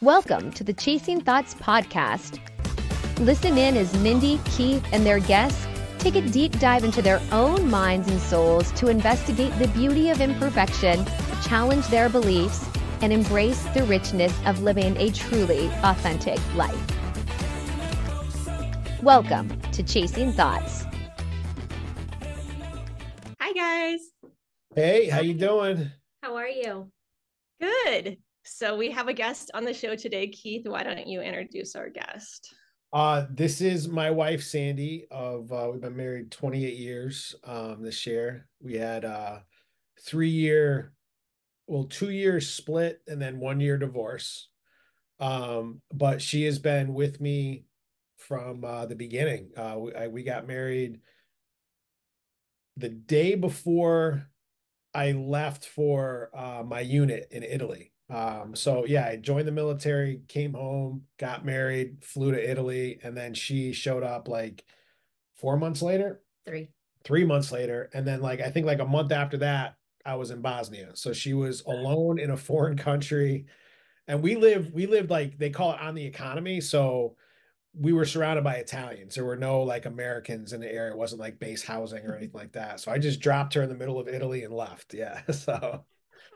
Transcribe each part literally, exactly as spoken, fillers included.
Welcome to the Chasing Thoughts podcast. Listen in as Mindy, Keith, and their guests take a deep dive into their own minds and souls to investigate the beauty of imperfection, challenge their beliefs, and embrace the richness of living a truly authentic life. Welcome to Chasing Thoughts. Hi, guys. Hey, how you doing? How are you? Good. So we have a guest on the show today. Keith, why don't you introduce our guest? Uh, this is my wife, Sandy. Of uh, we've been married twenty-eight years um, this year. We had a three-year, well, two-year split and then one-year divorce. Um, but she has been with me from uh, the beginning. Uh, we, I, we got married the day before I left for uh, my unit in Italy. Um, so yeah, I joined the military, came home, got married, flew to Italy, and then she showed up like four months later, Three. three months later. And then like, I think like a month after that, I was in Bosnia. So she was alone in a foreign country, and we live, we lived like, they call it on the economy. So we were surrounded by Italians. There were no like Americans in the area. It wasn't like base housing or anything like that. So I just dropped her in the middle of Italy and left. Yeah. So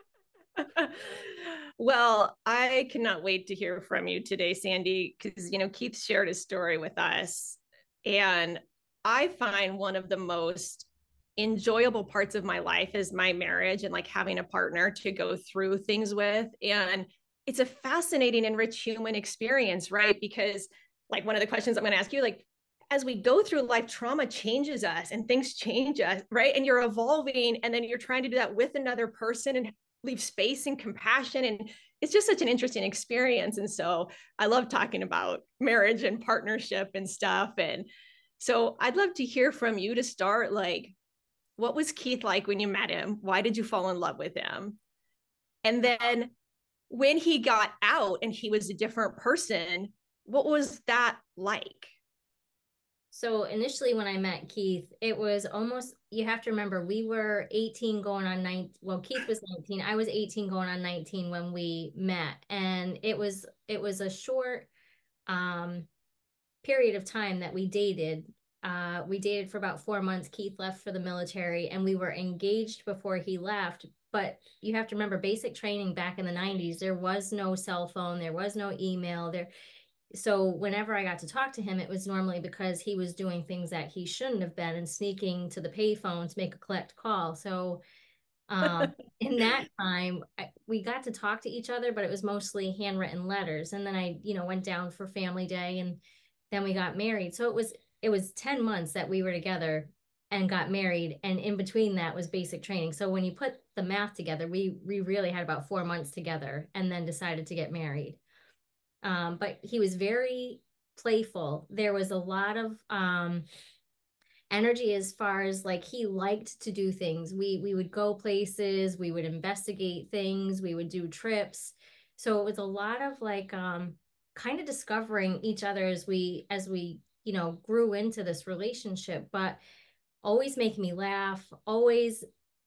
Well, I cannot wait to hear from you today, Sandy, because, you know, Keith shared his story with us. And I find one of the most enjoyable parts of my life is my marriage and like having a partner to go through things with. And it's a fascinating and rich human experience, right? Because like one of the questions I'm going to ask you, like, as we go through life, trauma changes us and things change us, right? And you're evolving, and then you're trying to do that with another person and leave space and compassion. And it's just such an interesting experience. And so I love talking about marriage and partnership and stuff. And so I'd love to hear from you to start. Like, what was Keith like when you met him? Why did you fall in love with him? And then when he got out and he was a different person, what was that like? So initially when I met Keith, it was almost, you have to remember, we were eighteen going on nineteen. Well, Keith was nineteen. I was eighteen going on nineteen when we met. And it was, it was a short um, period of time that we dated. Uh, we dated for about four months. Keith left for the military and we were engaged before he left. But you have to remember, basic training back in the nineties, there was no cell phone, there was no email there. So whenever I got to talk to him, it was normally because he was doing things that he shouldn't have been and sneaking to the payphone to make a collect call. So um, in that time, I, we got to talk to each other, but it was mostly handwritten letters. And then I, you know, went down for family day, and then we got married. So it was, it was ten months that we were together and got married. And in between that was basic training. So when you put the math together, we, we really had about four months together and then decided to get married. Um, but he was very playful. There was a lot of um, energy as far as like he liked to do things. We we would go places, we would investigate things, we would do trips. So it was a lot of like um, kind of discovering each other as we as we you know grew into this relationship. But always making me laugh. Always,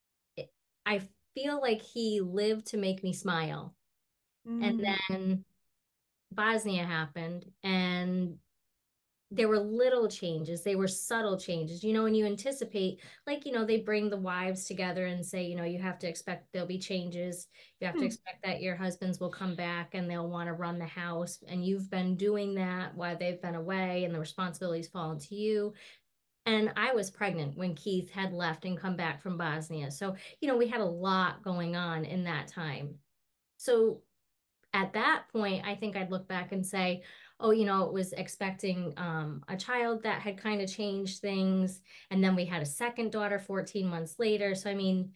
I feel like he lived to make me smile. Mm. And then Bosnia happened, and there were little changes. They were subtle changes. You know, when you anticipate, like, you know, they bring the wives together and say, you know, you have to expect there'll be changes. You have hmm. to expect that your husbands will come back and they'll want to run the house. And you've been doing that while they've been away, and the responsibilities fall to you. And I was pregnant when Keith had left and come back from Bosnia. So, you know, we had a lot going on in that time. So at that point, I think I'd look back and say, oh, you know, it was expecting um, a child that had kind of changed things. And then we had a second daughter fourteen months later. So, I mean,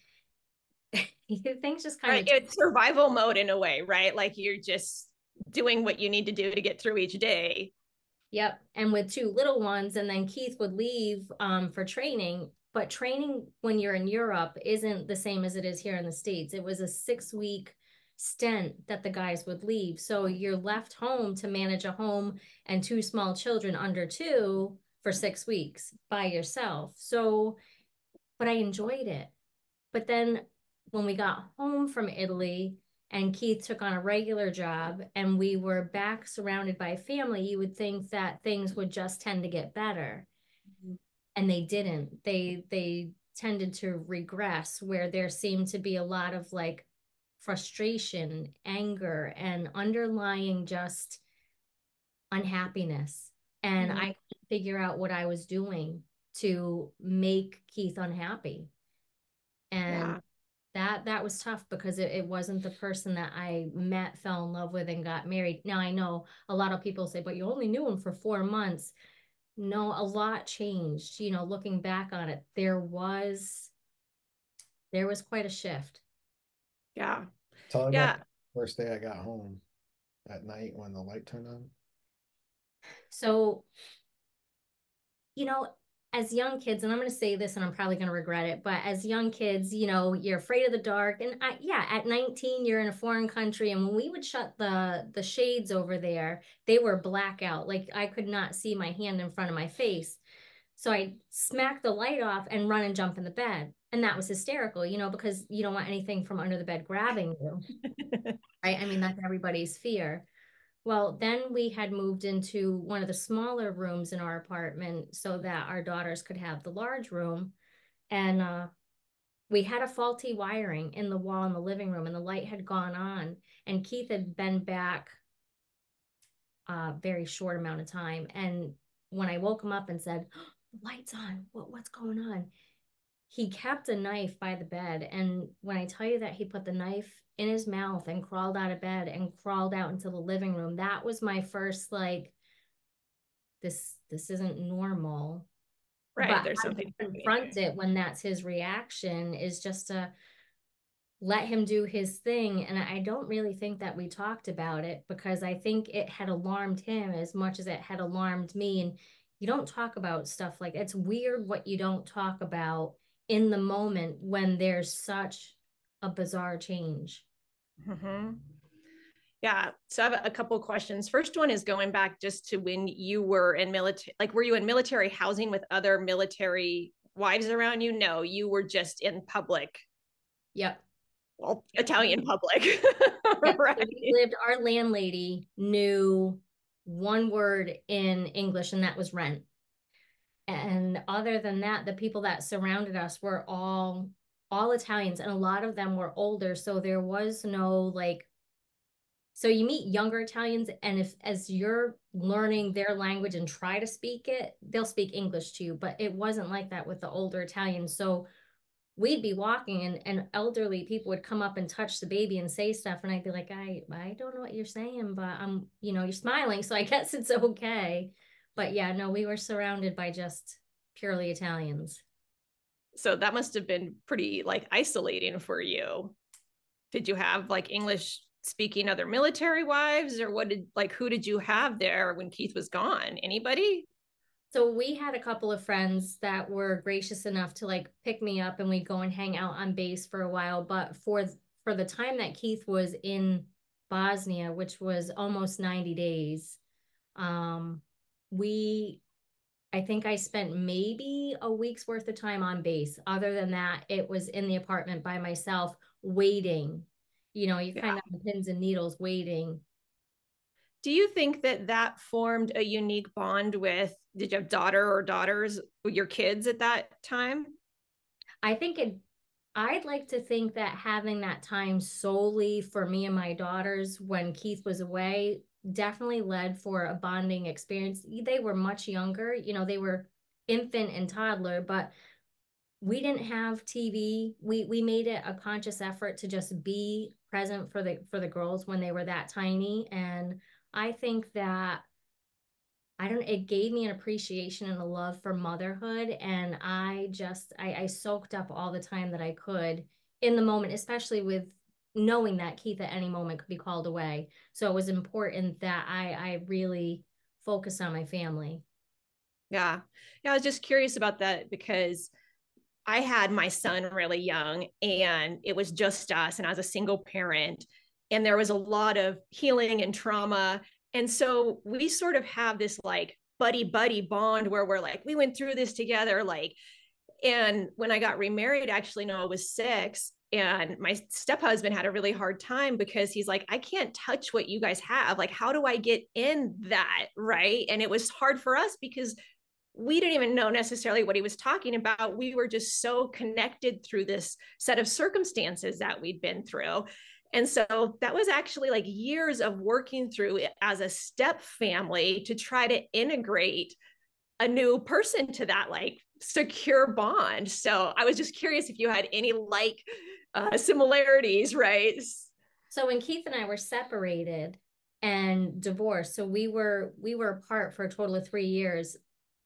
things just kind right. of... It's survival mode in a way, right? Like you're just doing what you need to do to get through each day. Yep. And with two little ones, and then Keith would leave um, for training. But training when you're in Europe isn't the same as it is here in the States. It was a six-week stint that the guys would leave. So you're left home to manage a home and two small children under two for six weeks by yourself. So, but I enjoyed it. But then when we got home from Italy and Keith took on a regular job and we were back surrounded by family, you would think that things would just tend to get better. Mm-hmm. And they didn't. They they tended to regress, where there seemed to be a lot of like frustration, anger, and underlying just unhappiness. And mm-hmm. I couldn't figure out what I was doing to make Keith unhappy. And yeah. that that was tough, because it, it wasn't the person that I met, fell in love with, and got married. Now, I know a lot of people say, but you only knew him for four months. No, a lot changed. You know, looking back on it, there was there was quite a shift. Yeah. Tell me yeah. about the first day I got home at night when the light turned on. So, you know, as young kids, and I'm going to say this and I'm probably going to regret it, but as young kids, you know, you're afraid of the dark. And I, yeah, at nineteen, you're in a foreign country. And when we would shut the, the shades over there, they were blackout. Like I could not see my hand in front of my face. So I smack the light off and run and jump in the bed. And that was hysterical, you know, because you don't want anything from under the bed grabbing you. Right? I mean, that's everybody's fear. Well, then we had moved into one of the smaller rooms in our apartment so that our daughters could have the large room. And uh, we had a faulty wiring in the wall in the living room, and the light had gone on. And Keith had been back a very short amount of time. And when I woke him up and said, oh, the light's on, what, what's going on? He kept a knife by the bed. And when I tell you that he put the knife in his mouth and crawled out of bed and crawled out into the living room, that was my first, like, this, this isn't normal. Right. But there's something to confront it when that's his reaction is just to let him do his thing. And I don't really think that we talked about it, because I think it had alarmed him as much as it had alarmed me. And you don't talk about stuff like, it's weird what you don't talk about in the moment when there's such a bizarre change. Mm-hmm. Yeah. So I have a couple of questions. First one is going back just to when you were in military, like, were you in military housing with other military wives around you? No, you were just in public. Yep. Well, Italian public. Yep. Right. So we lived, our landlady knew one word in English, and that was rent. And other than that, the people that surrounded us were all all Italians, and a lot of them were older. So there was no like, so you meet younger Italians, and if as you're learning their language and try to speak it, they'll speak English to you. But it wasn't like that with the older Italians. So we'd be walking, and, and elderly people would come up and touch the baby and say stuff. And I'd be like, I, I don't know what you're saying, but I'm, you know, you're smiling, so I guess it's okay. But yeah, no, we were surrounded by just purely Italians. So that must have been pretty like isolating for you. Did you have like English speaking other military wives, or what did, like, who did you have there when Keith was gone? Anybody? So we had a couple of friends that were gracious enough to like pick me up, and we'd go and hang out on base for a while. But for, for the time that Keith was in Bosnia, which was almost ninety days, um, we, I think I spent maybe a week's worth of time on base. Other than that, it was in the apartment by myself, waiting. You know, you're yeah. kind of on pins and needles waiting. Do you think that that formed a unique bond with, did you have daughter or daughters, your kids at that time? I think it, I'd like to think that having that time solely for me and my daughters when Keith was away definitely led for a bonding experience. They were much younger, you know, they were infant and toddler, but we didn't have T V. We we made it a conscious effort to just be present for the for the girls when they were that tiny. And I think that, I don't, it gave me an appreciation and a love for motherhood. And I just, I, I soaked up all the time that I could in the moment, especially with knowing that Keith at any moment could be called away. So it was important that I, I really focus on my family. Yeah. Yeah. I was just curious about that, because I had my son really young, and it was just us, and I was a single parent, and there was a lot of healing and trauma. And so we sort of have this like buddy buddy bond where we're like, we went through this together. Like, and when I got remarried, actually, Noah was six, And my step-husband had a really hard time because he's like, I can't touch what you guys have. Like, how do I get in that? Right. And it was hard for us because we didn't even know necessarily what he was talking about. We were just so connected through this set of circumstances that we'd been through. And so that was actually like years of working through it as a step family to try to integrate a new person to that like secure bond. So I was just curious if you had any like uh, similarities, right? So when Keith and I were separated and divorced, so we were we were apart for a total of three years.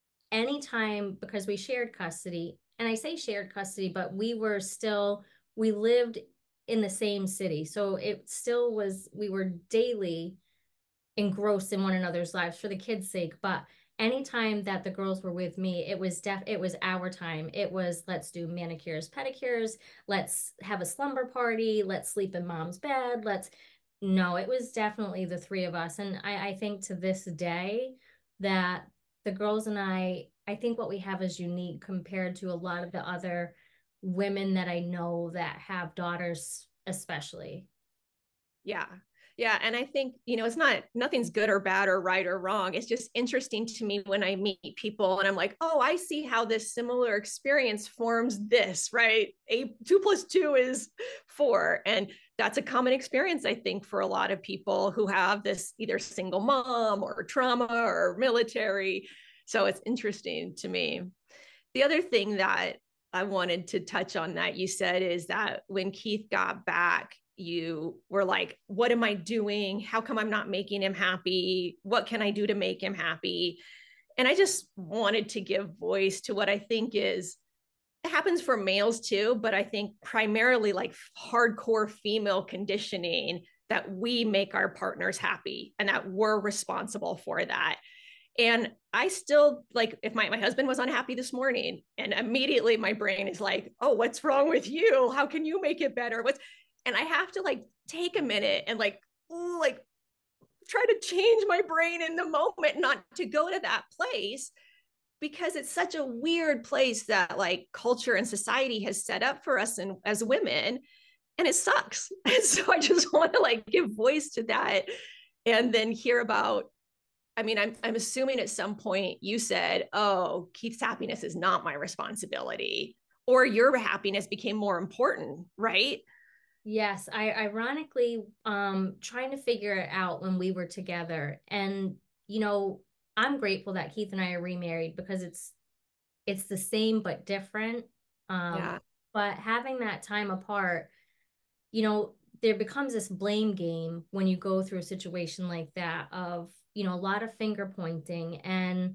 Anytime, because we shared custody, and I say shared custody, but we were still, we lived in the same city. So it still was, we were daily engrossed in one another's lives for the kids' sake. But anytime that the girls were with me, it was def it was our time. It was, let's do manicures, pedicures, let's have a slumber party, let's sleep in mom's bed, let's, no, it was definitely the three of us. And I, I think to this day that the girls and I, I think what we have is unique compared to a lot of the other women that I know that have daughters, especially. Yeah. Yeah. And I think, you know, it's not, nothing's good or bad or right or wrong. It's just interesting to me when I meet people and I'm like, oh, I see how this similar experience forms this, right? A two plus two is four. And that's a common experience, I think, for a lot of people who have this either single mom or trauma or military. So it's interesting to me. The other thing that I wanted to touch on that you said is that when Keith got back, you were like, what am I doing? How come I'm not making him happy? What can I do to make him happy? And I just wanted to give voice to what I think is, it happens for males too, but I think primarily like hardcore female conditioning that we make our partners happy and that we're responsible for that. And I still like, if my, my husband was unhappy this morning and immediately my brain is like, oh, what's wrong with you? How can you make it better? What's, and I have to like take a minute and like, ooh, like try to change my brain in the moment, not to go to that place, because it's such a weird place that like culture and society has set up for us and as women, and it sucks. And so I just want to like give voice to that and then hear about, I mean, I'm, I'm assuming at some point you said, oh, Keith's happiness is not my responsibility, or your happiness became more important, right? Yes, I ironically um trying to figure it out when we were together. And you know, I'm grateful that Keith and I are remarried because it's it's the same but different. Um Yeah. but having that time apart, you know, there becomes this blame game when you go through a situation like that of, you know, a lot of finger pointing. And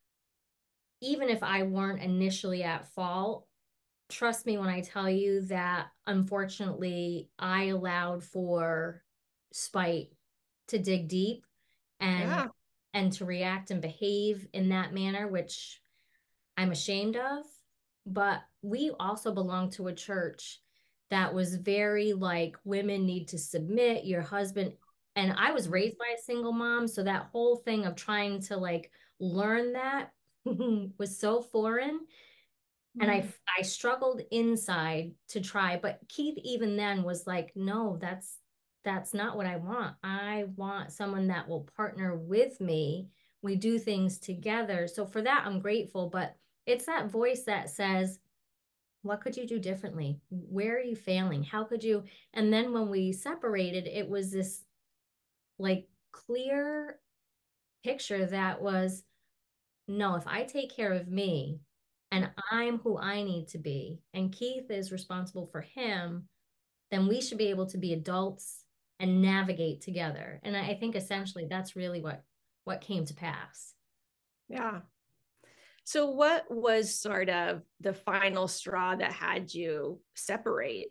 even if I weren't initially at fault, trust me when I tell you that unfortunately I allowed for spite to dig deep and Yeah. and to react and behave in that manner, which I'm ashamed of. But we also belong to a church that was very like, women need to submit, your husband. And I was raised by a single mom, so that whole thing of trying to like learn that was so foreign. And I, I struggled inside to try, but Keith even then was like, no, that's, that's not what I want. I want someone that will partner with me. We do things together. So for that, I'm grateful, but it's that voice that says, what could you do differently? Where are you failing? How could you? And then when we separated, it was this like clear picture that was, no, if I take care of me, and I'm who I need to be, and Keith is responsible for him, then we should be able to be adults and navigate together. And I think essentially that's really what, what came to pass. Yeah. So what was sort of the final straw that had you separate?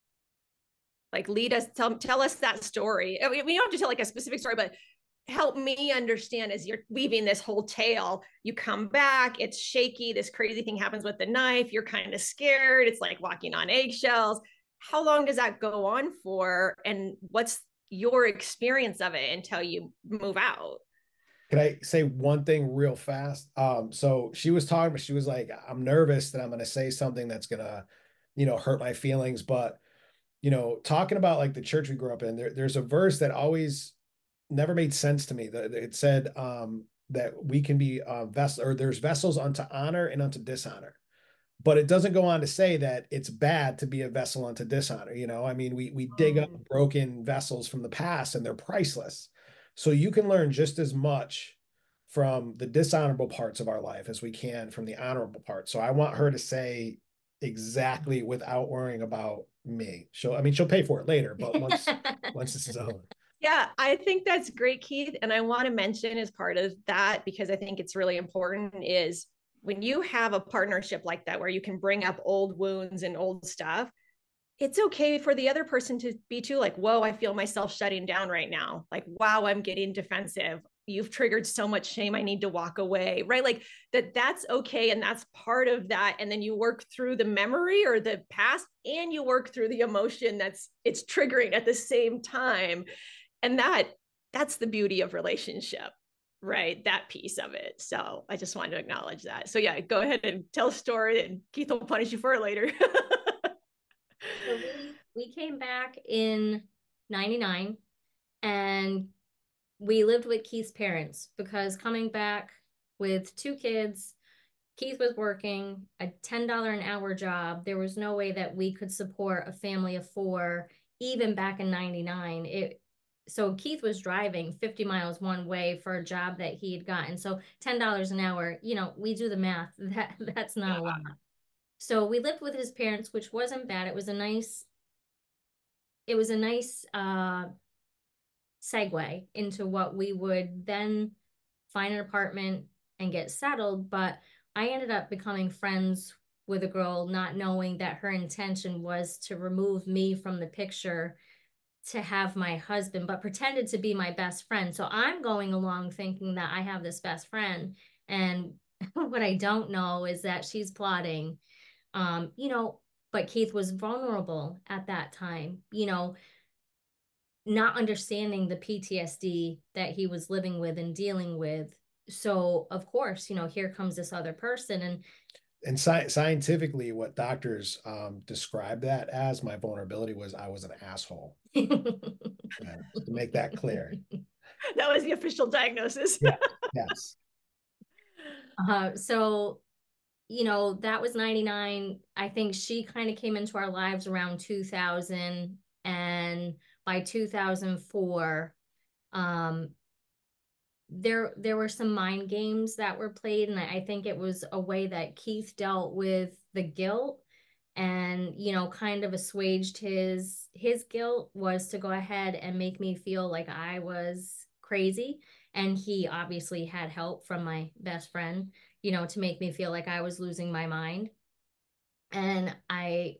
Like lead us, tell, tell us that story. I mean, we don't have to tell like a specific story, but help me understand as you're weaving this whole tale. You come back, it's shaky, this crazy thing happens with the knife, you're kind of scared, it's like walking on eggshells. How long does that go on for, and what's your experience of it until you move out? Can I say one thing real fast? Um, so she was talking, but she was like, I'm nervous that I'm going to say something that's going to, you know, hurt my feelings. But you know, talking about like the church we grew up in, there, there's a verse that always never made sense to me. That it said um, that we can be uh, vessel, or there's vessels unto honor and unto dishonor. But it doesn't go on to say that it's bad to be a vessel unto dishonor. You know, I mean, we we dig up broken vessels from the past and they're priceless. So you can learn just as much from the dishonorable parts of our life as we can from the honorable parts. So I want her to say exactly without worrying about me. She'll, I mean, she'll pay for it later, but once once this is over. Yeah, I think that's great, Keith. And I want to mention as part of that, because I think it's really important, is when you have a partnership like that, where you can bring up old wounds and old stuff, it's okay for the other person to be too like, whoa, I feel myself shutting down right now. Like, wow, I'm getting defensive. You've triggered so much shame. I need to walk away, right? Like that, that's okay. And that's part of that. And then you work through the memory or the past, and you work through the emotion that's it's triggering at the same time. And that that's the beauty of relationship, right? That piece of it. So I just wanted to acknowledge that. So yeah, go ahead and tell a story, and Keith will punish you for it later. So we, we came back in ninety-nine, and we lived with Keith's parents, because coming back with two kids, Keith was working a ten dollars an hour job. There was no way that we could support a family of four, even back in ninety-nine. It, so Keith was driving fifty miles one way for a job that he had gotten. So ten dollars an hour, you know, we do the math. That that's not yeah. a lot. So we lived with his parents, which wasn't bad. It was a nice, it was a nice uh, segue into what we would then find an apartment and get settled. But I ended up becoming friends with a girl, not knowing that her intention was to remove me from the picture to have my husband, but pretended to be my best friend. So I'm going along thinking that I have this best friend. And what I don't know is that she's plotting. Um, you know, but Keith was vulnerable at that time, you know, not understanding the P T S D that he was living with and dealing with. So, of course, you know, here comes this other person. And and sci- scientifically, what doctors um, describe that as, my vulnerability was I was an asshole. Yeah, to make that clear. That was the official diagnosis. Yeah. Yes. Uh, so, you know, that was ninety-nine. I think she kind of came into our lives around two thousand. And by two thousand four, um, there, there were some mind games that were played. And I think it was a way that Keith dealt with the guilt and, you know, kind of assuaged his, his guilt was to go ahead and make me feel like I was crazy. And he obviously had help from my best friend, you know, to make me feel like I was losing my mind. And I,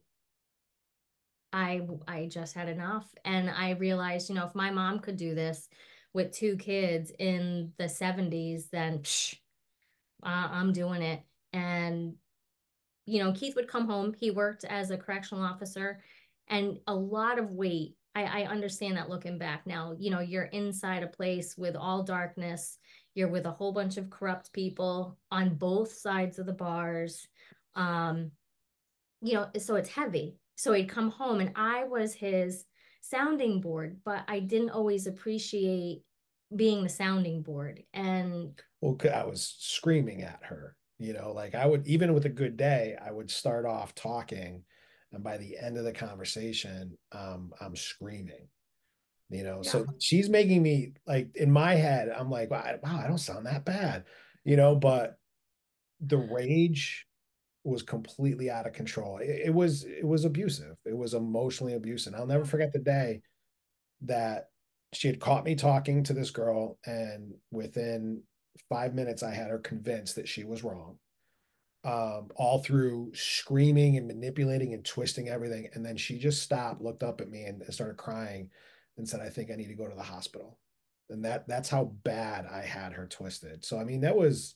I, I just had enough. And I realized, you know, if my mom could do this with two kids in the seventies, then psh, uh, I'm doing it. And, you know, Keith would come home. He worked as a correctional officer, and a lot of weight. I, I understand that looking back now, you know, you're inside a place with all darkness. You're with a whole bunch of corrupt people on both sides of the bars. Um, you know, so it's heavy. So he'd come home and I was his sounding board, but I didn't always appreciate being the sounding board. And well, I was screaming at her, you know, like I would, even with a good day, I would start off talking, and by the end of the conversation, um, I'm screaming, you know. Yeah. So she's making me, like, in my head, I'm like, wow, I don't sound that bad, you know, but the rage was completely out of control. It, it was, it was abusive. It was emotionally abusive. I'll never forget the day that she had caught me talking to this girl, and within five minutes, I had her convinced that she was wrong. Um, all through screaming and manipulating and twisting everything. And then she just stopped, looked up at me, and started crying and said, I think I need to go to the hospital. And that that's how bad I had her twisted. So, I mean, that was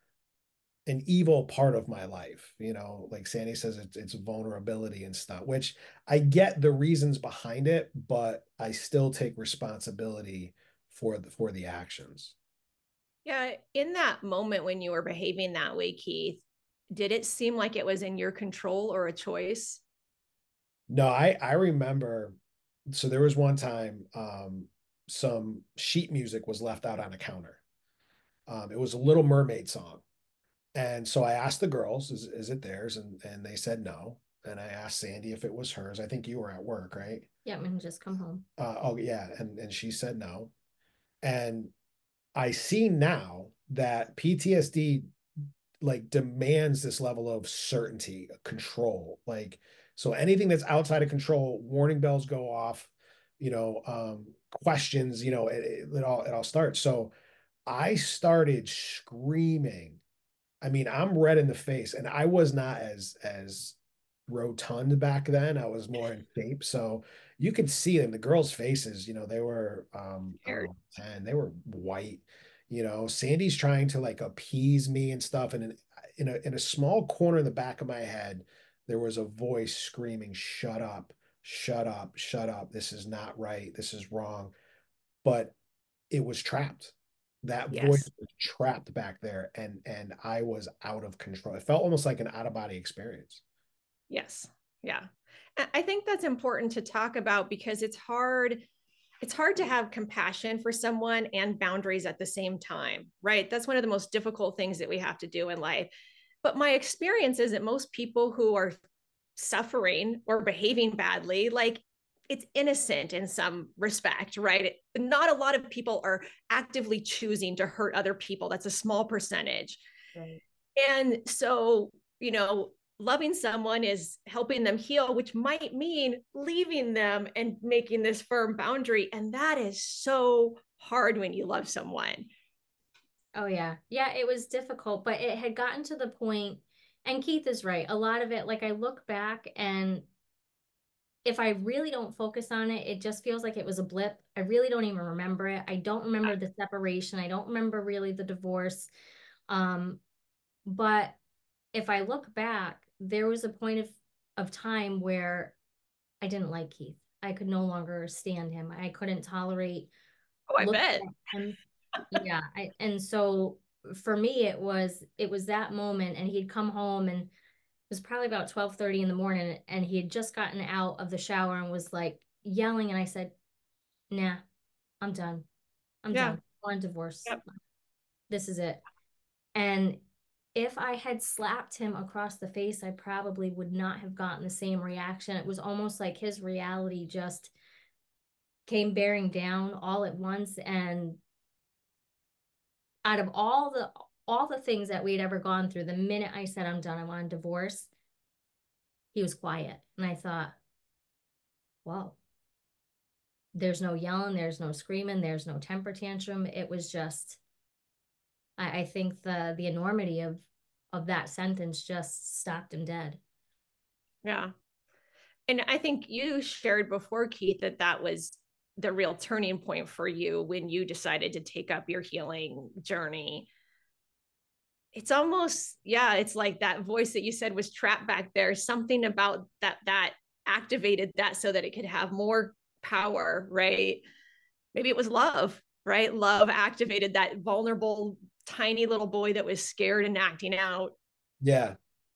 an evil part of my life, you know, like Sandy says, it's, it's vulnerability and stuff, which I get the reasons behind it, but I still take responsibility for the, for the actions. Yeah. In that moment when you were behaving that way, Keith, did it seem like it was in your control or a choice? No, I I remember. So there was one time, um, some sheet music was left out on a counter. Um, it was a Little Mermaid song, and so I asked the girls, "Is is it theirs?" And and they said no. And I asked Sandy if it was hers. I think you were at work, right? Yeah, I'm gonna just come home. Uh, oh yeah, and and she said no. And I see now that P T S D like demands this level of certainty, control. Like, so anything that's outside of control, warning bells go off, you know, um, questions, you know, it, it all it all starts. So I started screaming. I mean, I'm red in the face, and I was not as as rotund back then. I was more in shape, so you could see in the girls' faces. You know, they were um, I don't know, ten. They were white. You know, Sandy's trying to like appease me and stuff, and in, in a in a small corner in the back of my head, there was a voice screaming, "Shut up! Shut up! Shut up! This is not right. This is wrong." But it was trapped. That voice Yes. was trapped back there, and and I was out of control. It felt almost like an out of body experience. Yes. Yeah. I think that's important to talk about because it's hard. It's hard to have compassion for someone and boundaries at the same time, right? That's one of the most difficult things that we have to do in life. But my experience is that most people who are suffering or behaving badly, like it's innocent in some respect, right? Not a lot of people are actively choosing to hurt other people. That's a small percentage. Right. And so, you know, loving someone is helping them heal, which might mean leaving them and making this firm boundary. And that is so hard when you love someone. Oh yeah. Yeah, it was difficult, but it had gotten to the point, and Keith is right. A lot of it, like I look back and if I really don't focus on it, it just feels like it was a blip. I really don't even remember it. I don't remember the separation. I don't remember really the divorce. Um, but if I look back, there was a point of, of time where I didn't like Keith. I could no longer stand him. I couldn't tolerate Oh, I looking bet. at him. Yeah. I, and so for me, it was, it was that moment, and he'd come home, and it was probably about twelve thirty in the morning, and he had just gotten out of the shower and was like yelling. And I said, nah, I'm done. I'm Yeah. done. I want a divorce. Yep. This is it. And if I had slapped him across the face, I probably would not have gotten the same reaction. It was almost like his reality just came bearing down all at once. And out of all the all the things that we'd ever gone through, the minute I said I'm done, I want a divorce, he was quiet. And I thought, whoa, there's no yelling, there's no screaming, there's no temper tantrum. It was just, I, I think the the enormity of of that sentence just stopped him dead. Yeah. And I think you shared before, Keith, that that was the real turning point for you when you decided to take up your healing journey. It's almost, yeah, it's like that voice that you said was trapped back there. Something about that that activated that so that it could have more power, right? Maybe it was love, right? Love activated that vulnerable, tiny little boy that was scared and acting out. Yeah.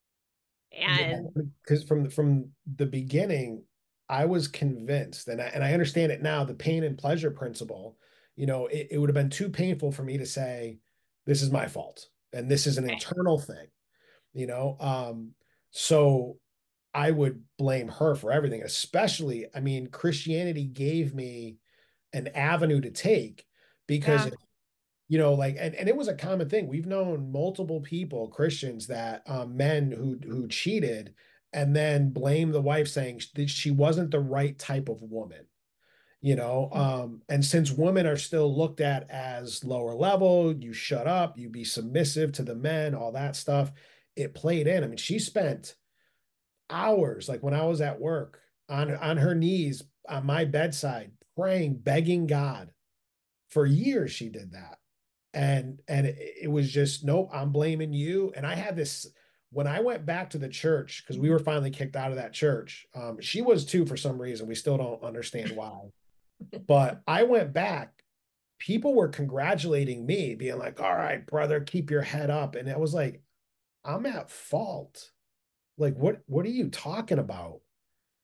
And yeah, because from from the beginning, I was convinced, and I, and I understand it now, the pain and pleasure principle. You know, it, it would have been too painful for me to say, this is my fault, and this is an internal thing, you know. Um, so I would blame her for everything, especially, I mean, Christianity gave me an avenue to take because yeah, you know, like, and, and it was a common thing. We've known multiple people, Christians, that um, men who who cheated and then blame the wife, saying that she wasn't the right type of woman. You know, um, and since women are still looked at as lower level, you shut up, you be submissive to the men, all that stuff, it played in. I mean, she spent hours, like when I was at work, on on her knees on my bedside, praying, begging God. For years, she did that. And and it, it was just, nope, I'm blaming you. And I had this when I went back to the church, because we were finally kicked out of that church. Um, she was too, for some reason. We still don't understand why. But I went back. People were congratulating me, being like, all right, brother, keep your head up. And it was like, I'm at fault. Like, what what are you talking about?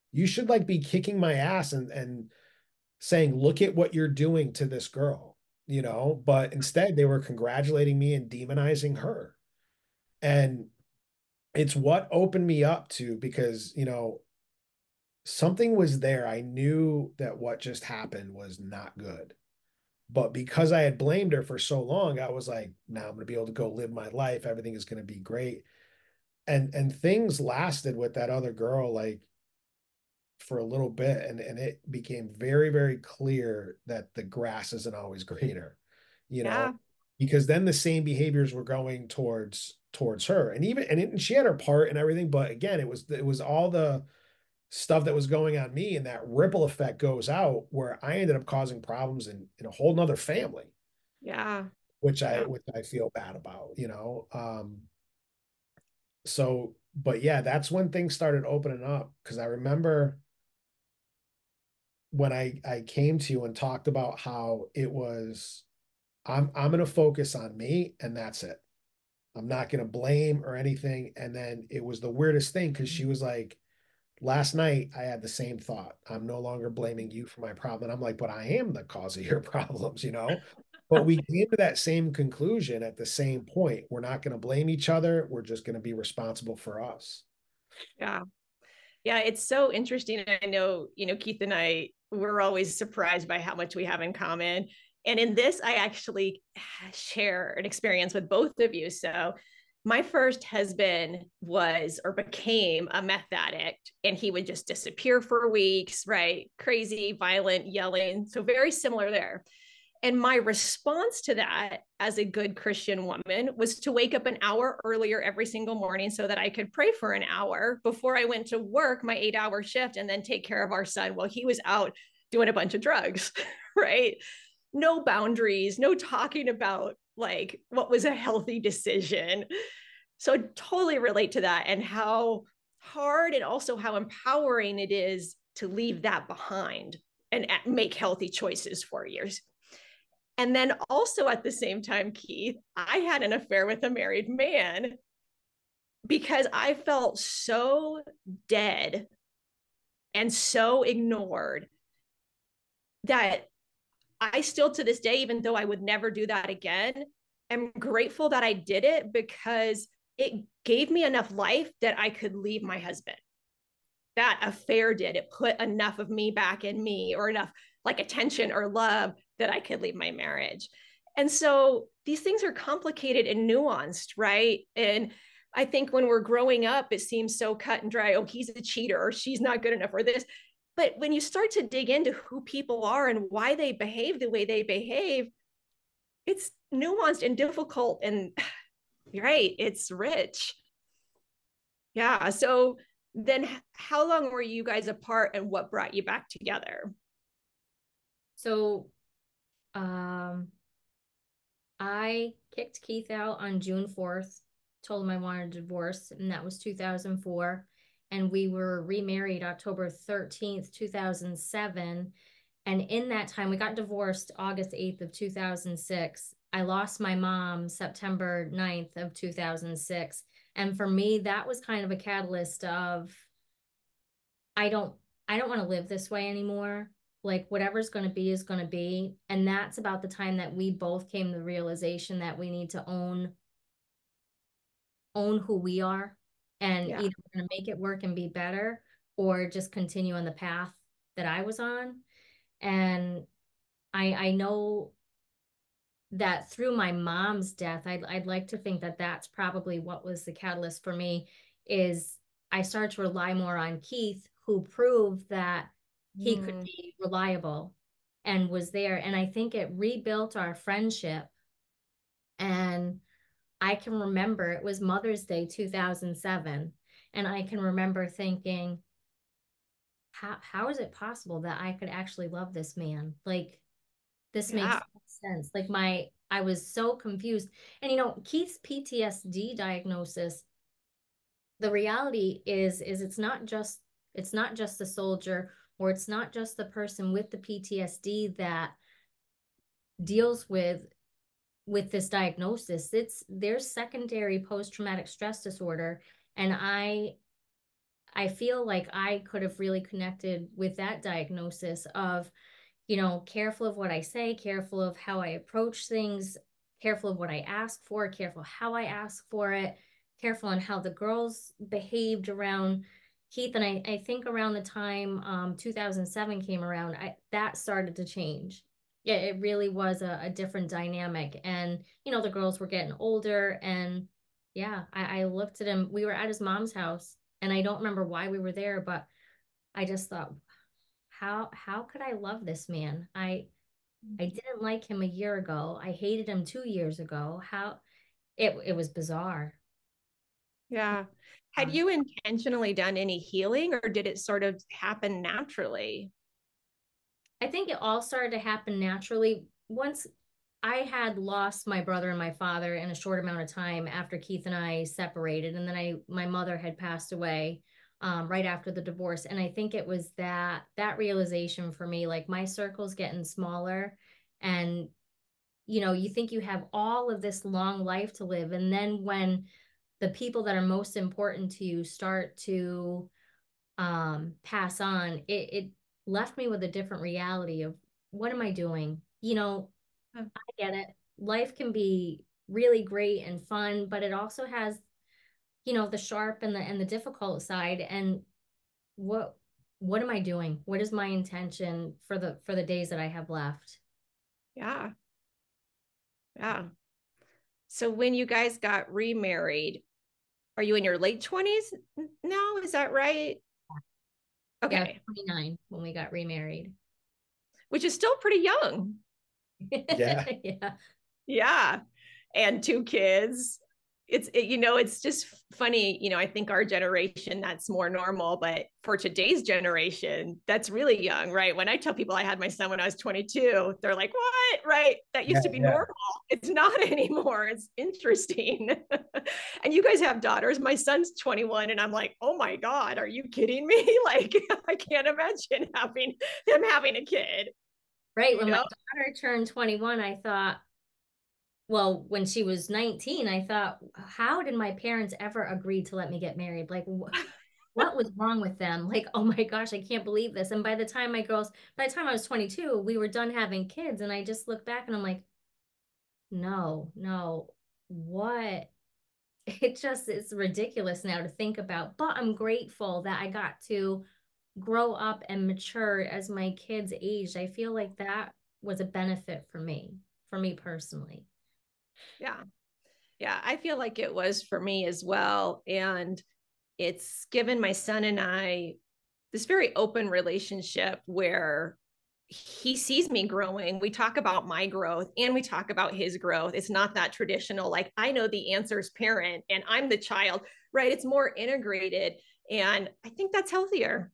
you should like be kicking my ass and and saying, look at what you're doing to this girl, you know, but instead they were congratulating me and demonizing her. And it's what opened me up to, because, you know, something was there. I knew that what just happened was not good. But because I had blamed her for so long, I was like, now I'm going to be able to go live my life. Everything is going to be great. And and things lasted with that other girl like for a little bit, and and it became very, very clear that the grass isn't always greener, you Yeah. know, because then the same behaviors were going towards towards her. And even and, it, and she had her part and everything, but again, it was it was all the stuff that was going on me, and that ripple effect goes out where I ended up causing problems in, in a whole nother family, Yeah. which I Yeah. which I feel bad about, you know. Um, so, but yeah, that's when things started opening up, because I remember when I I came to you and talked about how it was, I'm I'm gonna focus on me and that's it. I'm not gonna blame or anything. And then it was the weirdest thing, because she was like, last night I had the same thought. I'm no longer blaming you for my problem. And I'm like, but I am the cause of your problems, you know? But we came to that same conclusion at the same point. We're not going to blame each other. We're just going to be responsible for us. Yeah. Yeah. It's so interesting. I know, you know, Keith and I, we're always surprised by how much we have in common. And in this, I actually share an experience with both of you. So my first husband was or became a meth addict, and he would just disappear for weeks, right? Crazy, violent, yelling. So very similar there. And my response to that as a good Christian woman was to wake up an hour earlier every single morning so that I could pray for an hour before I went to work my eight hour shift, and then take care of our son while he was out doing a bunch of drugs, right? No boundaries, no talking about like what was a healthy decision. So I totally relate to that, and how hard and also how empowering it is to leave that behind and make healthy choices for years. And then also at the same time, Keith, I had an affair with a married man because I felt so dead and so ignored that I still to this day, even though I would never do that again, am grateful that I did it, because it gave me enough life that I could leave my husband. That affair did. It put enough of me back in me, or enough like attention or love that I could leave my marriage. And so these things are complicated and nuanced, right? And I think when we're growing up, it seems so cut and dry. Oh, he's a cheater, or she's not good enough, or this. But when you start to dig into who people are and why they behave the way they behave, it's nuanced and difficult. And you're right, it's rich. Yeah. So then how long were you guys apart, and what brought you back together? So um I kicked Keith out on June fourth, told him I wanted a divorce, and that was two thousand four. And we were remarried October thirteenth, two thousand seven. And in that time, we got divorced August eighth of two thousand six. I lost my mom September ninth of two thousand six. And for me, that was kind of a catalyst of, I don't, I don't want to live this way anymore. Like whatever's going to be is going to be. And that's about the time that we both came to the realization that we need to own, own who we are, and Yeah. either we're going to make it work and be better, or just continue on the path that I was on. And I, I know that through my mom's death, I'd, I'd like to think that that's probably what was the catalyst for me, is I started to rely more on Keith, who proved that he mm. could be reliable and was there. And I think it rebuilt our friendship. And I can remember it was Mother's Day, two thousand seven. And I can remember thinking, how, how is it possible that I could actually love this man? Like, this yeah. makes sense. Like my, I was so confused. And, you know, Keith's P T S D diagnosis, the reality is, is it's not just, it's not just the soldier, or it's not just the person with the P T S D that deals with, with this diagnosis. It's, there's secondary post-traumatic stress disorder. And I, I feel like I could have really connected with that diagnosis of, you know, careful of what I say, careful of how I approach things, careful of what I ask for, careful how I ask for it, careful on how the girls behaved around Keith. And I, I think around the time um, two thousand seven came around, I, that started to change. Yeah, it really was a, a different dynamic. And, you know, the girls were getting older. And yeah, I, I looked at him. We were at his mom's house, and I don't remember why we were there, but I just thought, how how could I love this man? I I didn't like him a year ago. I hated him two years ago. How it it was bizarre. Yeah. Had you intentionally done any healing, or did it sort of happen naturally? I think it all started to happen naturally once I had lost my brother and my father in a short amount of time after Keith and I separated, and then I my mother had passed away um, right after the divorce. And I think it was that that realization for me, like my circle's getting smaller, and you know, you think you have all of this long life to live, and then when the people that are most important to you start to um, pass on, it, it left me with a different reality of what am I doing? You know, I get it. Life can be really great and fun, but it also has, you know, the sharp and the and the difficult side. And what what am I doing? What is my intention for the for the days that I have left? Yeah. Yeah. So when you guys got remarried, are you in your late twenties now? Is that right? Yeah, I was Okay. twenty-nine when we got remarried. Which is still pretty young. Yeah. Yeah. Yeah. And two kids. It's, it, you know, it's just funny. You know, I think our generation, that's more normal, but for today's generation, that's really young, right? When I tell people I had my son when I was twenty-two, they're like, what? Right? That used Yeah, to be yeah. normal. It's not anymore. It's interesting. And you guys have daughters. My son's twenty-one, and I'm like, oh my God, are you kidding me? Like, I can't imagine having him having a kid. Right. You When my know? daughter turned twenty-one, I thought, well, when she was nineteen, I thought, how did my parents ever agree to let me get married? Like, wh what was wrong with them? Like, oh my gosh, I can't believe this. And by the time my girls, by the time I was twenty-two, we were done having kids. And I just look back and I'm like, no, no, what? It just, it's ridiculous now to think about. But I'm grateful that I got to grow up and mature as my kids aged. I feel like that was a benefit for me, for me personally. Yeah. Yeah. I feel like it was for me as well. And it's given my son and I this very open relationship where he sees me growing. We talk about my growth and we talk about his growth. It's not that traditional, like I know the answer's parent and I'm the child, right? It's more integrated. And I think that's healthier.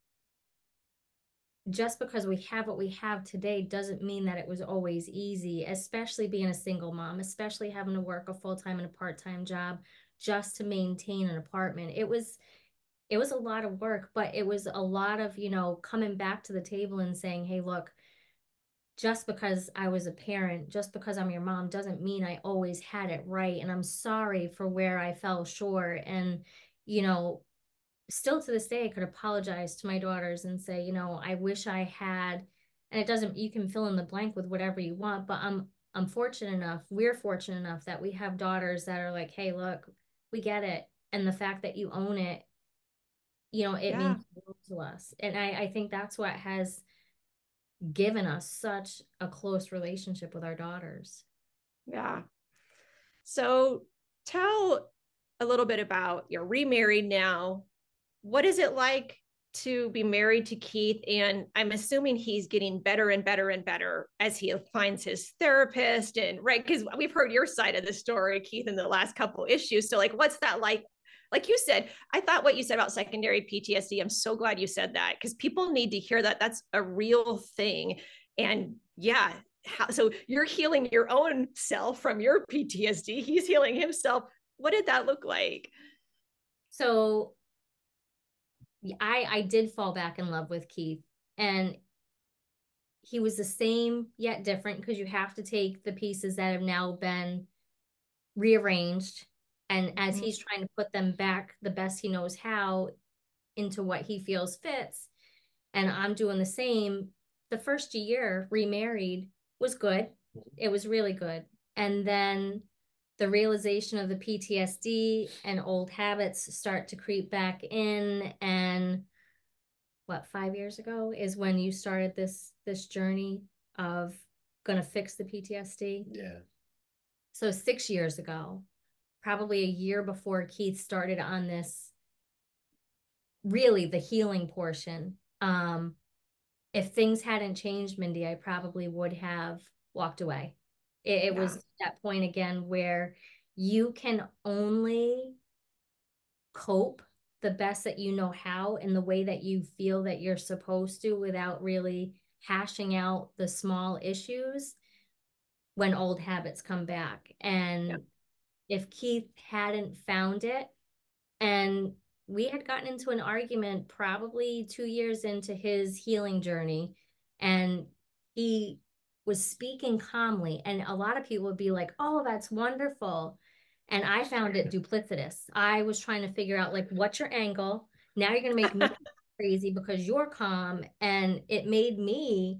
Just because we have what we have today doesn't mean that it was always easy, especially being a single mom, especially having to work a full-time and a part-time job just to maintain an apartment. It was it was a lot of work, but it was a lot of, you know, coming back to the table and saying, hey, look, just because I was a parent, just because I'm your mom doesn't mean I always had it right. And I'm sorry for where I fell short. And, you know, still to this day, I could apologize to my daughters and say, you know, I wish I had, and it doesn't, you can fill in the blank with whatever you want, but I'm, I'm fortunate enough, we're fortunate enough that we have daughters that are like, hey, look, we get it. And the fact that you own it, you know, it Yeah. means the world to us. And I, I think that's what has given us such a close relationship with our daughters. Yeah. So tell a little bit about you're remarried now. What is it like to be married to Keith? And I'm assuming he's getting better and better and better as he finds his therapist. And right, because we've heard your side of the story, Keith, in the last couple issues. So, like, what's that like? Like you said, I thought what you said about secondary P T S D, I'm so glad you said that because people need to hear that. That's a real thing. And yeah, how, so you're healing your own self from your P T S D. He's healing himself. What did that look like? So I I did fall back in love with Keith, and he was the same yet different because you have to take the pieces that have now been rearranged, and as he's trying to put them back the best he knows how, into what he feels fits. And I'm doing the same. The first year remarried was good. It was really good. And then the realization of the P T S D and old habits start to creep back in. And what, five years ago is when you started this, this journey of going to fix the P T S D. Yeah. So six years ago, probably a year before Keith started on this, really the healing portion. Um, if things hadn't changed, Mindy, I probably would have walked away. It, it Yeah. was that point again where you can only cope the best that you know how in the way that you feel that you're supposed to without really hashing out the small issues when old habits come back. And Yeah. if Keith hadn't found it, and we had gotten into an argument probably two years into his healing journey, and he was speaking calmly, and a lot of people would be like, oh, that's wonderful. And I found it duplicitous. I was trying to figure out, like, what's your angle? Now you're going to make me crazy because you're calm. And it made me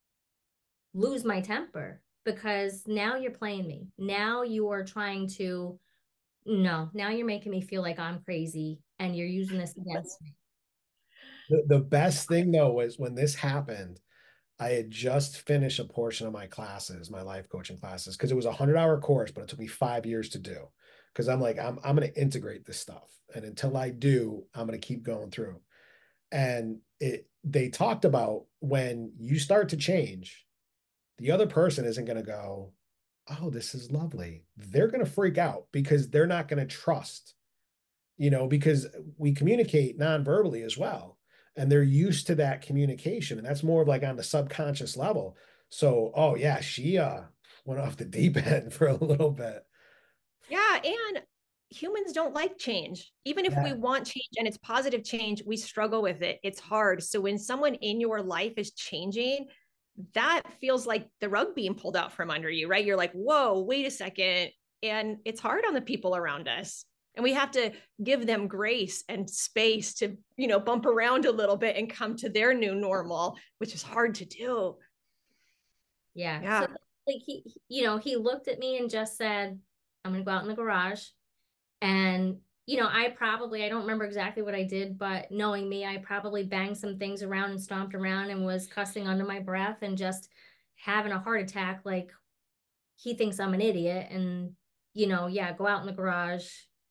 lose my temper because now you're playing me. Now you are trying to, no, now you're making me feel like I'm crazy and you're using this against me. The, the best thing though was when this happened, I had just finished a portion of my classes, my life coaching classes, because it was a hundred hour course, but it took me five years to do. Because I'm like, I'm I'm going to integrate this stuff, and until I do, I'm going to keep going through. And it they talked about when you start to change, the other person isn't going to go, oh, this is lovely. They're going to freak out because they're not going to trust, you know, because we communicate non-verbally as well. And they're used to that communication. And that's more of like on the subconscious level. So, oh yeah, she uh went off the deep end for a little bit. Yeah. And humans don't like change. Even if Yeah. we want change and it's positive change, we struggle with it. It's hard. So when someone in your life is changing, that feels like the rug being pulled out from under you, right? You're like, whoa, wait a second. And it's hard on the people around us. And we have to give them grace and space to, you know, bump around a little bit and come to their new normal, which is hard to do. Yeah. Yeah. So like he, you know, he looked at me and just said, I'm going to go out in the garage. And, you know, I probably, I don't remember exactly what I did, but knowing me, I probably banged some things around and stomped around and was cussing under my breath and just having a heart attack. Like he thinks I'm an idiot and, you know, yeah, go out in the garage.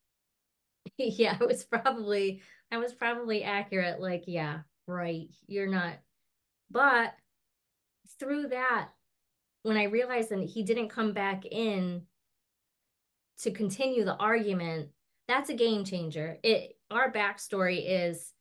Yeah, it was probably, I was probably accurate. Like, yeah, right. You're not. But through that, when I realized that he didn't come back in to continue the argument, that's a game changer. It, our backstory is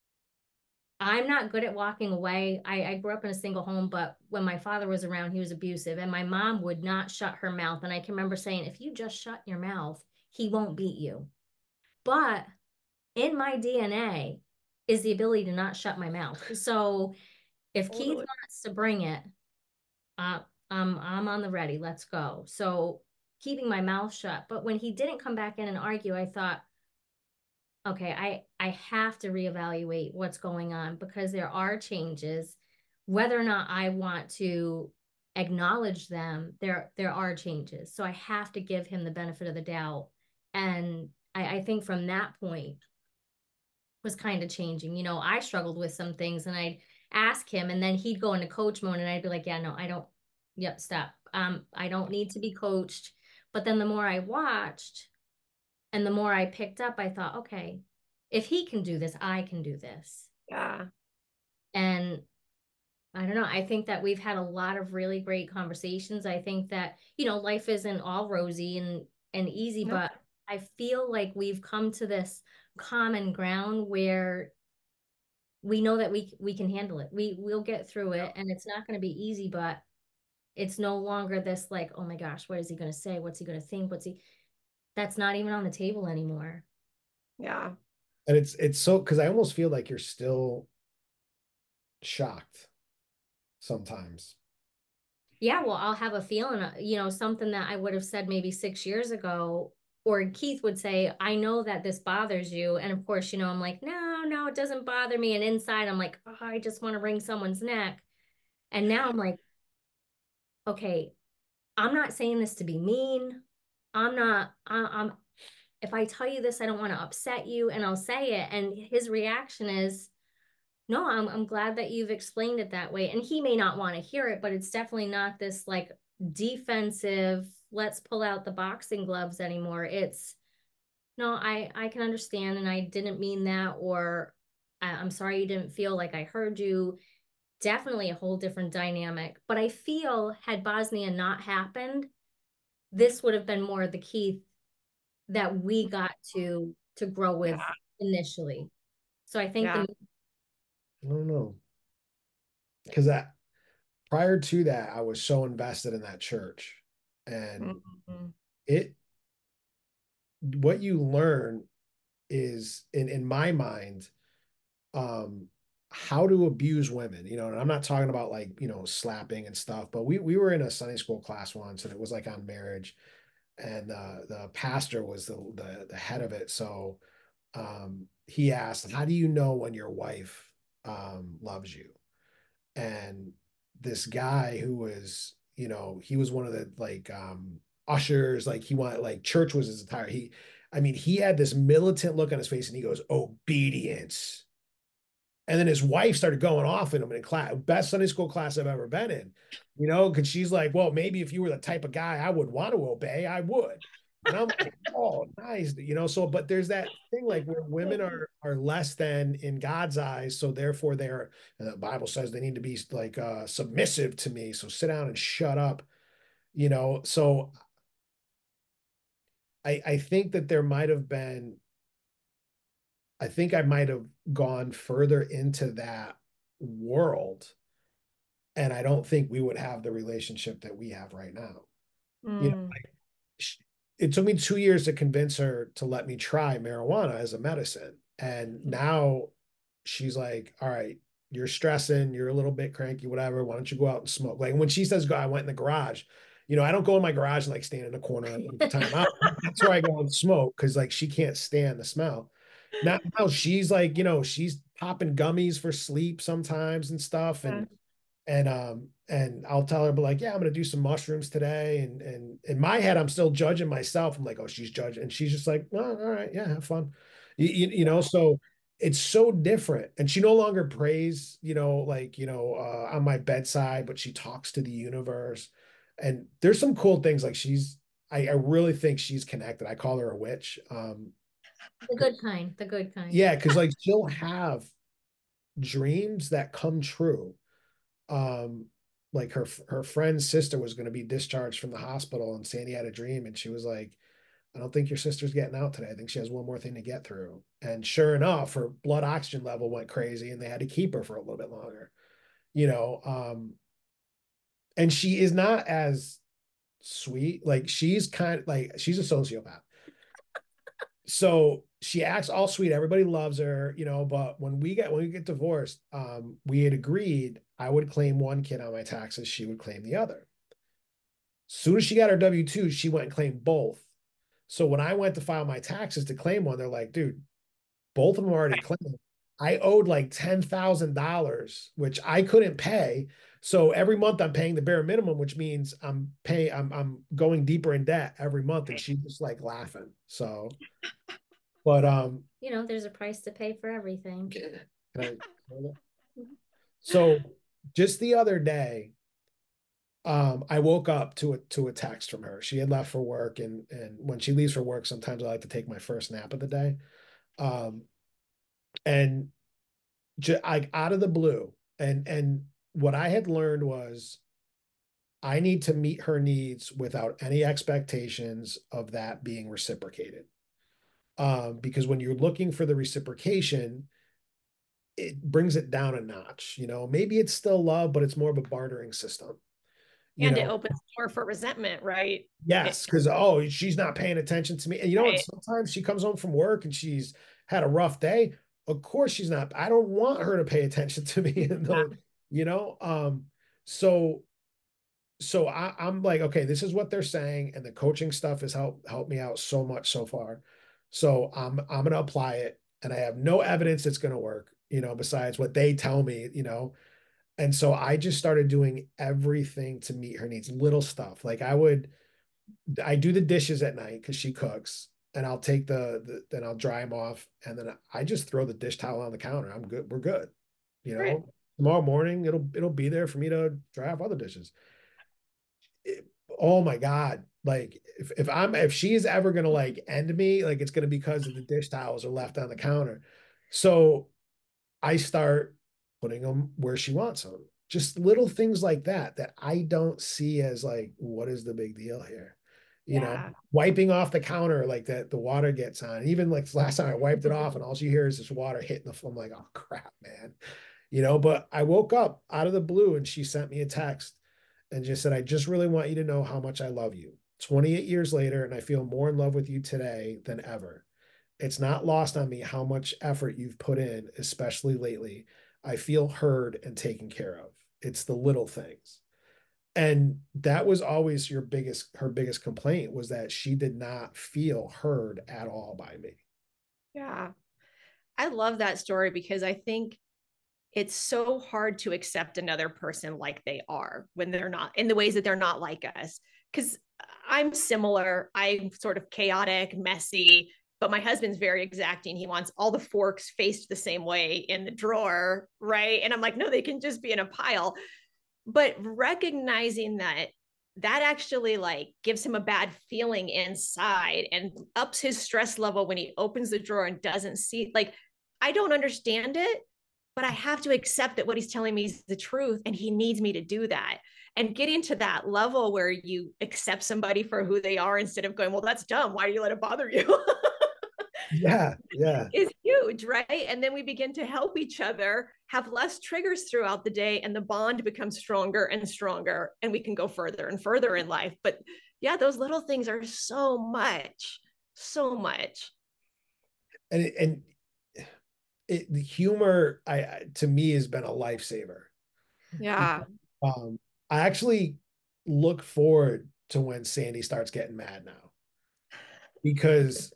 I'm not good at walking away. I, I grew up in a single home, but when my father was around, he was abusive and my mom would not shut her mouth. And I can remember saying, if you just shut your mouth, he won't beat you. But in my D N A is the ability to not shut my mouth. So if totally. Keith wants to bring it, uh, um, I'm on the ready. Let's go. So keeping my mouth shut. But when he didn't come back in and argue, I thought, okay, I, I have to reevaluate what's going on because there are changes. Whether or not I want to acknowledge them, there, there are changes. So I have to give him the benefit of the doubt. And I, I think from that point was kind of changing. You know, I struggled with some things and I'd ask him and then he'd go into coach mode and I'd be like, yeah, no, I don't, yep, stop. Um, I don't need to be coached. But then the more I watched and the more I picked up, I thought, okay, if he can do this, I can do this. Yeah. And I don't know. I think that we've had a lot of really great conversations. I think that, you know, life isn't all rosy and, and easy, nope. But I feel like we've come to this common ground where we know that we we can handle it. We we'll get through it and it's not going to be easy, but it's no longer this like, oh my gosh, what is he going to say? What's he going to think? What's he, that's not even on the table anymore. Yeah. And it's, it's so, cause I almost feel like you're still shocked sometimes. Yeah. Well, I'll have a feeling, you know, something that I would have said maybe six years ago, or Keith would say, I know that this bothers you. And of course, you know, I'm like, no, no, no, it doesn't bother me. And inside I'm like, oh, I just want to wring someone's neck. And now I'm like, okay, I'm not saying this to be mean. I'm not, I, I'm, if I tell you this, I don't want to upset you, and I'll say it. And his reaction is, no, I'm, I'm glad that you've explained it that way. And he may not want to hear it, but it's definitely not this like defensive, let's pull out the boxing gloves anymore. It's, no, I, I can understand. And I didn't mean that, or I'm sorry you didn't feel like I heard you. Definitely a whole different dynamic. But I feel had Bosnia not happened, this would have been more the Keith that we got to to grow with yeah. initially. So I think yeah. the I don't know. Because that prior to that, I was so invested in that church. And mm-hmm. it what you learn is in in my mind, um, how to abuse women, you know, and I'm not talking about like, you know, slapping and stuff, but we we were in a Sunday school class once, and it was like on marriage, and uh, the pastor was the, the the head of it. So um, he asked, how do you know when your wife um, loves you? And this guy who was, you know, he was one of the like um, ushers, like he wanted, like church was his entire, he, I mean, he had this militant look on his face, and he goes, obedience. And then his wife started going off in him in class, best Sunday school class I've ever been in, you know, because she's like, well, maybe if you were the type of guy I would want to obey, I would. And I'm like, oh, nice, you know. So, but there's that thing like where women are are less than in God's eyes, so therefore they're. The Bible says they need to be like uh, submissive to me. So sit down and shut up, you know. So I I think that there might have been. I think I might have gone further into that world, and I don't think we would have the relationship that we have right now. Mm. You know, like, it took me two years to convince her to let me try marijuana as a medicine. And now she's like, all right, you're stressing, you're a little bit cranky, whatever. Why don't you go out and smoke? Like when she says go, I went in the garage. You know, I don't go in my garage and like stand in a corner and time out. That's where I go and smoke, because like she can't stand the smell. Now, now she's like, you know, she's popping gummies for sleep sometimes and stuff. And yeah. and um and I'll tell her, but like, yeah, I'm gonna do some mushrooms today. And and in my head, I'm still judging myself. I'm like, oh, she's judging. And she's just like, oh, all right, yeah, have fun. You, you, you know, so it's so different. And she no longer prays, you know, like, you know, uh, on my bedside, but she talks to the universe. And there's some cool things. Like she's, I, I really think she's connected. I call her a witch. Um, the good kind, the good kind. Yeah, because like she'll have dreams that come true. Um, like her her friend's sister was going to be discharged from the hospital, and Sandy had a dream, and she was like, I don't think your sister's getting out today. I think she has one more thing to get through. And sure enough, her blood oxygen level went crazy, and they had to keep her for a little bit longer. You know, um, and she is not as sweet. Like she's kind of like, she's a sociopath. So she acts all sweet. Everybody loves her, you know, but when we get, when we get divorced, um, we had agreed I would claim one kid on my taxes. She would claim the other. Soon as she got her W two, she went and claimed both. So when I went to file my taxes to claim one, they're like, dude, both of them are already claimed. I owed like ten thousand dollars, which I couldn't pay. So every month I'm paying the bare minimum, which means I'm paying, I'm, I'm going deeper in debt every month. And she's just like laughing. So, but, um, you know, there's a price to pay for everything. Can I, so just the other day, um, I woke up to a, to a text from her. She had left for work. And, and when she leaves for work, sometimes I like to take my first nap of the day. Um, and just like out of the blue, and, and, what I had learned was I need to meet her needs without any expectations of that being reciprocated. Um, because when you're looking for the reciprocation, it brings it down a notch. You know, maybe it's still love, but it's more of a bartering system. You and know? It opens the door for resentment, right? Yes, because, oh, she's not paying attention to me. And you know right. what? Sometimes she comes home from work and she's had a rough day. Of course she's not. I don't want her to pay attention to me. In the, yeah. You know, um, so, so I, I'm like, okay, this is what they're saying. And the coaching stuff has helped, helped me out so much so far. So I'm, I'm going to apply it. and I have no evidence it's going to work, you know, besides what they tell me, you know. And so I just started doing everything to meet her needs, little stuff. Like I would, I do the dishes at night because she cooks, and I'll take the, the, then I'll dry them off, and then I just throw the dish towel on the counter. I'm good. We're good. You know, Right. tomorrow morning it'll it'll be there for me to dry off other dishes. It, oh my God. Like if, if I'm if she's ever gonna like end me, like it's gonna be because of the dish towels are left on the counter. So I start putting them where she wants them. Just little things like that that I don't see as like, what is the big deal here? You know, Yeah. wiping off the counter like that the water gets on. Even like last time I wiped it off and all you hear is this water hitting the floor. I'm like, oh crap, man. You know, but I woke up out of the blue and she sent me a text and just said, I just really want you to know how much I love you. twenty-eight years later, and I feel more in love with you today than ever. It's not lost on me how much effort you've put in, especially lately. I feel heard and taken care of. It's the little things. And that was always your biggest, her biggest complaint was that she did not feel heard at all by me. Yeah. I love that story because I think it's so hard to accept another person like they are when they're not in the ways that they're not like us. Because I'm similar. I'm sort of chaotic, messy, but my husband's very exacting. He wants all the forks faced the same way in the drawer, right? And I'm like, no, they can just be in a pile. But recognizing that that actually like gives him a bad feeling inside and ups his stress level when he opens the drawer and doesn't see, like, I don't understand it, but I have to accept that what he's telling me is the truth and he needs me to do that. And getting to that level where you accept somebody for who they are instead of going, well, that's dumb. Why do you let it bother you? Yeah, yeah. Is huge, right? And then we begin to help each other have less triggers throughout the day, and the bond becomes stronger and stronger, and we can go further and further in life. But yeah, those little things are so much, so much. And and it, the humor, I to me has been a lifesaver. Yeah. Um, I actually look forward to when Sandy starts getting mad now, because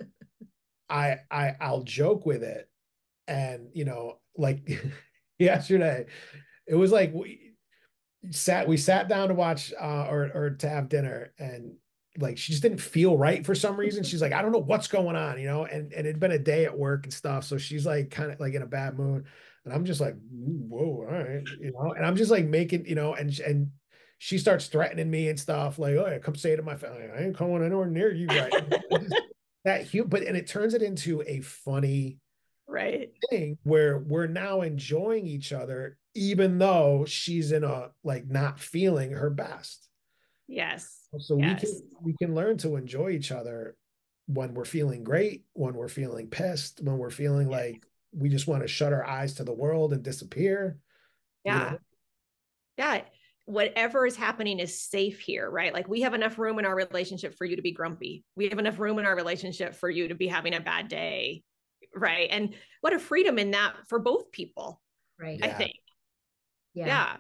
I I I'll joke with it, and you know, like yesterday, it was like we sat we sat down to watch uh, or or to have dinner, and like she just didn't feel right for some reason. She's like, I don't know what's going on, you know, and and it'd been a day at work and stuff, so she's like kind of like in a bad mood, and I'm just like, whoa, all right, you know, and I'm just like making, you know, and and she starts threatening me and stuff like, oh yeah, come say it to my family, I ain't going anywhere near you, right? That huge, but and it turns it into a funny Right. thing where we're now enjoying each other, even though she's in a like not feeling her best. Yes. So yes. we can we can learn to enjoy each other when we're feeling great, when we're feeling pissed, when we're feeling yeah. like we just want to shut our eyes to the world and disappear. Yeah. You know? Yeah. Whatever is happening is safe here, right? Like we have enough room in our relationship for you to be grumpy. We have enough room in our relationship for you to be having a bad day, right? And what a freedom in that for both people, Right. I Yeah. think. Yeah. Yeah.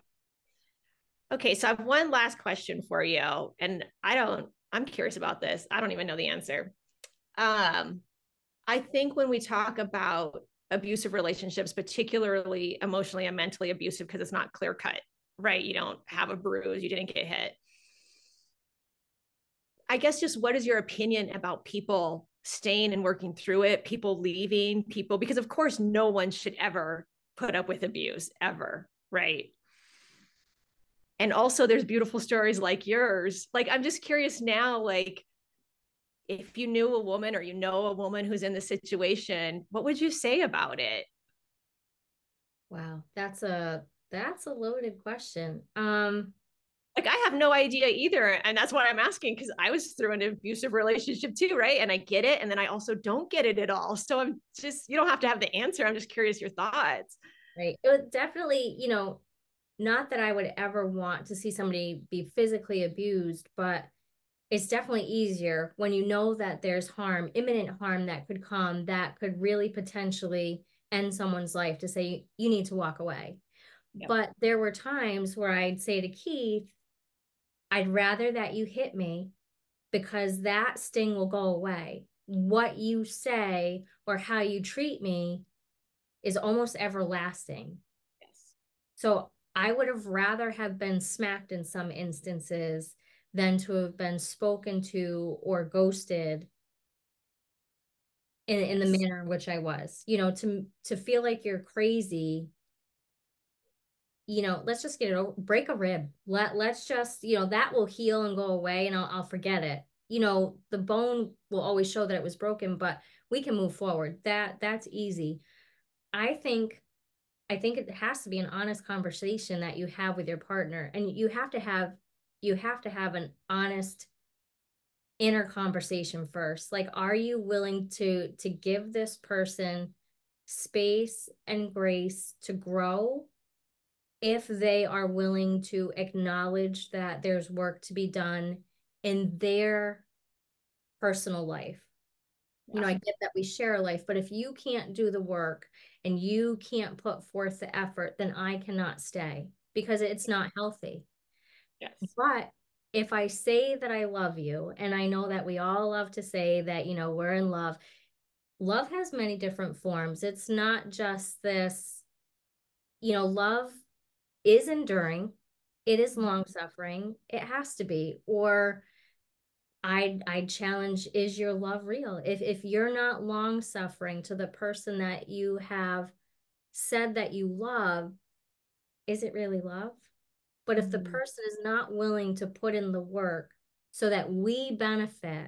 Okay, so I have one last question for you, and I don't, I'm curious about this. I don't even know the answer. Um, I think when we talk about abusive relationships, particularly emotionally and mentally abusive, because it's not clear cut, right? You don't have a bruise, you didn't get hit. I guess just what is your opinion about people staying and working through it, people leaving, people, because of course no one should ever put up with abuse ever, right? And also there's beautiful stories like yours. Like, I'm just curious now, like, if you knew a woman or you know a woman who's in this situation, what would you say about it? Wow, that's a that's a loaded question. Um, Like, I have no idea either. And that's why I'm asking, because I was through an abusive relationship too, right? And I get it. And then I also don't get it at all. So I'm just, you don't have to have the answer. I'm just curious your thoughts. right. It would definitely, you know, not that I would ever want to see somebody be physically abused, but it's definitely easier when you know that there's harm, imminent harm that could come, that could really potentially end someone's life, to say you need to walk away. Yep. But there were times where I'd say to Keith, I'd rather that you hit me, because that sting will go away. what you say or how you treat me is almost everlasting. Yes. So I would have rather have been smacked in some instances than to have been spoken to or ghosted in, in the Yes. manner in which I was. You know, to to feel like you're crazy, you know, let's just get it over, break a rib. Let let's just, you know, that will heal and go away and I'll I'll forget it. You know, the bone will always show that it was broken, but we can move forward. That that's easy. I think I think it has to be an honest conversation that you have with your partner, and you have to have you have to have an honest inner conversation first. Like, are you willing to to give this person space and grace to grow if they are willing to acknowledge that there's work to be done in their personal life? You know, I get that we share a life, but if you can't do the work and you can't put forth the effort, then I cannot stay because it's not healthy. Yes. But if I say that I love you, and I know that we all love to say that, you know, we're in love, love has many different forms. It's not just this, you know, love is enduring, it is long suffering, it has to be. Or I I challenge, is your love real? If if you're not long suffering to the person that you have said that you love, is it really love? But if the Mhm. person is not willing to put in the work so that we benefit,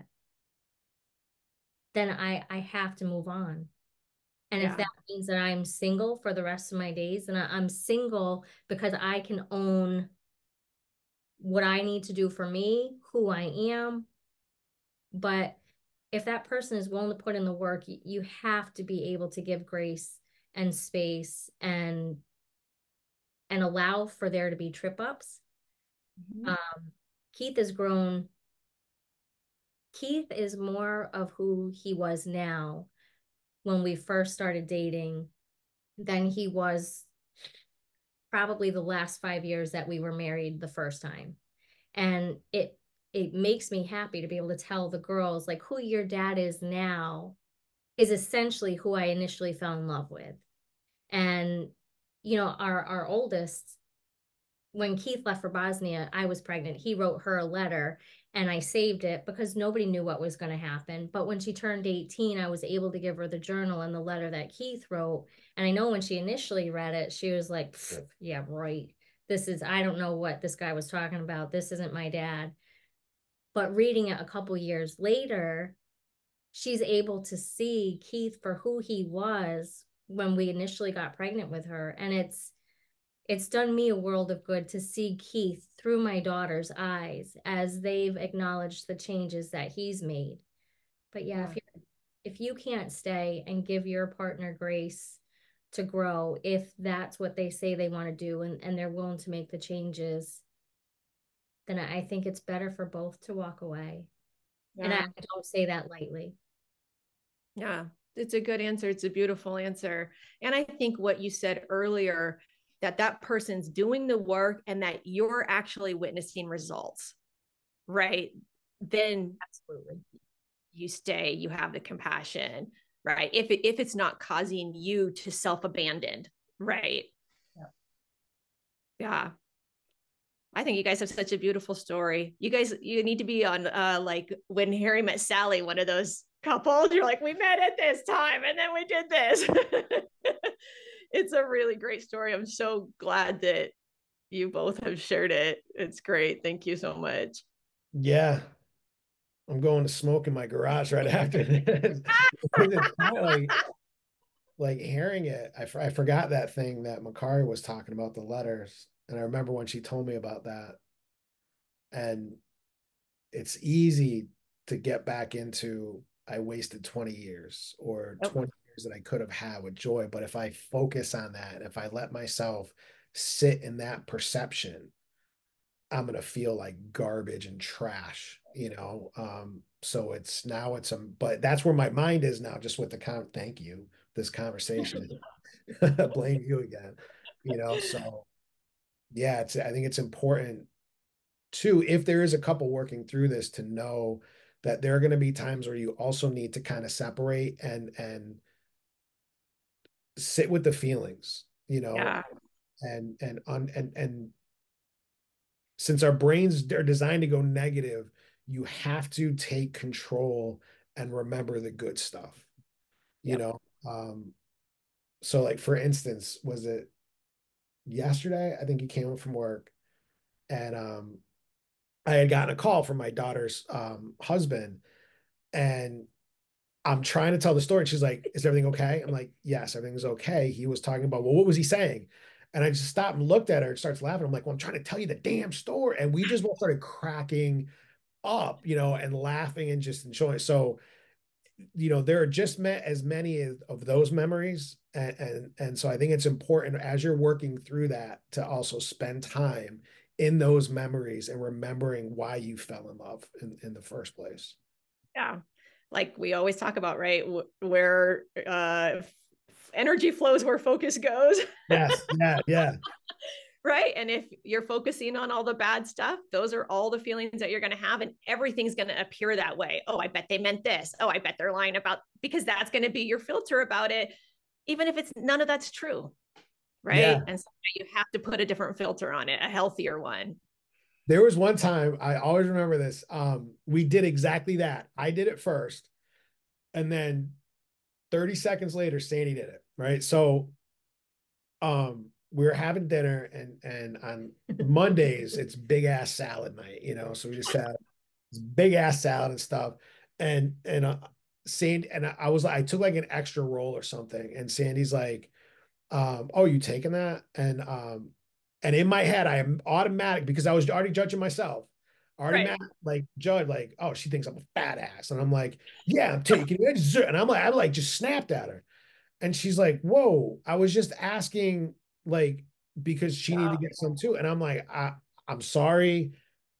then I I have to move on. And if Yeah. that means that I'm single for the rest of my days, and I, I'm single because I can own what I need to do for me, who I am. But if that person is willing to put in the work, you have to be able to give grace and space and and allow for there to be trip ups. Mhm. Um, Keith has grown. Keith is more of who he was now when we first started dating than he was probably the last five years that we were married the first time. And it it makes me happy to be able to tell the girls like who your dad is now is essentially who I initially fell in love with. And you know, our our oldest, when Keith left for Bosnia, I was pregnant. He wrote her a letter and I saved it because nobody knew what was going to happen. But when she turned eighteen, I was able to give her the journal and the letter that Keith wrote. And I know when she initially read it, she was like, yeah, right. This is, I don't know what this guy was talking about. This isn't my dad. But reading it a couple years later, she's able to see Keith for who he was when we initially got pregnant with her. And it's, it's done me a world of good to see Keith through my daughter's eyes as they've acknowledged the changes that he's made. But yeah, Yeah. if you if you can't stay and give your partner grace to grow, if that's what they say they want to do and, and they're willing to make the changes, then I think it's better for both to walk away. And I, Yeah. I don't say that lightly. Yeah. It's a good answer. It's a beautiful answer. And I think what you said earlier, that that person's doing the work and that you're actually witnessing results, right? Then Absolutely. you stay, you have the compassion, right? If it, if it's not causing you to self-abandon, right? Yeah. Yeah. I think you guys have such a beautiful story. You guys, you need to be on uh like When Harry Met Sally, one of those couples. You're like, we met at this time and then we did this. It's a really great story. I'm so glad that you both have shared it. It's great. Thank you so much. Yeah. I'm going to smoke in my garage right after this. It's kind of like like hearing it. I, I forgot that thing that Makari was talking about, the letters. And I remember when she told me about that. And it's easy to get back into, I wasted twenty years or Oh, twenty years that I could have had with joy. But if I focus on that, if I let myself sit in that perception, I'm going to feel like garbage and trash, you know? Um, so it's now it's a, but that's where my mind is now, just with the con, thank you, this conversation. Blame you again, you know? So yeah, it's, I think it's important too, if there is a couple working through this, to know that there are going to be times where you also need to kind of separate and and sit with the feelings, you know, Yeah. and and on and and since our brains are designed to go negative, you have to take control and remember the good stuff, you Yep. know. Um, so like for instance, was it yesterday? I think he came home from work and um I had gotten a call from my daughter's um husband and I'm trying to tell the story. She's like, "Is everything okay?" I'm like, "Yes, everything's okay." He was talking about, well, what was he saying? And I just stopped and looked at her and starts laughing. I'm like, "Well, I'm trying to tell you the damn story." And we just both started cracking up, you know, and laughing and just enjoying. So, you know, there are just met as many of those memories. And, and and so I think it's important as you're working through that to also spend time in those memories and remembering why you fell in love in, in the first place. Yeah. Like we always talk about, right? Where uh, energy flows, where focus goes. Yes. Yeah. Yeah. Right. And if you're focusing on all the bad stuff, those are all the feelings that you're going to have, and everything's going to appear that way. Oh, I bet they meant this. Oh, I bet they're lying about, because that's going to be your filter about it, even if it's none of that's true. Right. Yeah. And so you have to put a different filter on it, a healthier one. There was one time, I always remember this. Um, we did exactly that. I did it first. And then thirty seconds later, Sandy did it. Right. So um, we were having dinner and and on Mondays, it's big ass salad night, you know. So we just had this big ass salad and stuff. And and uh, Sandy and I was like, I took like an extra roll or something. And Sandy's like, um, oh, you taking that? And um, and in my head, I am automatic because I was already judging myself. Already Right. mad, like judge, like, oh, she thinks I'm a fat ass. And I'm like, yeah, I'm taking it. And I'm like, I like just snapped at her. And she's like, whoa, I was just asking, like, because she needed to get some too. And I'm like, I, I'm sorry.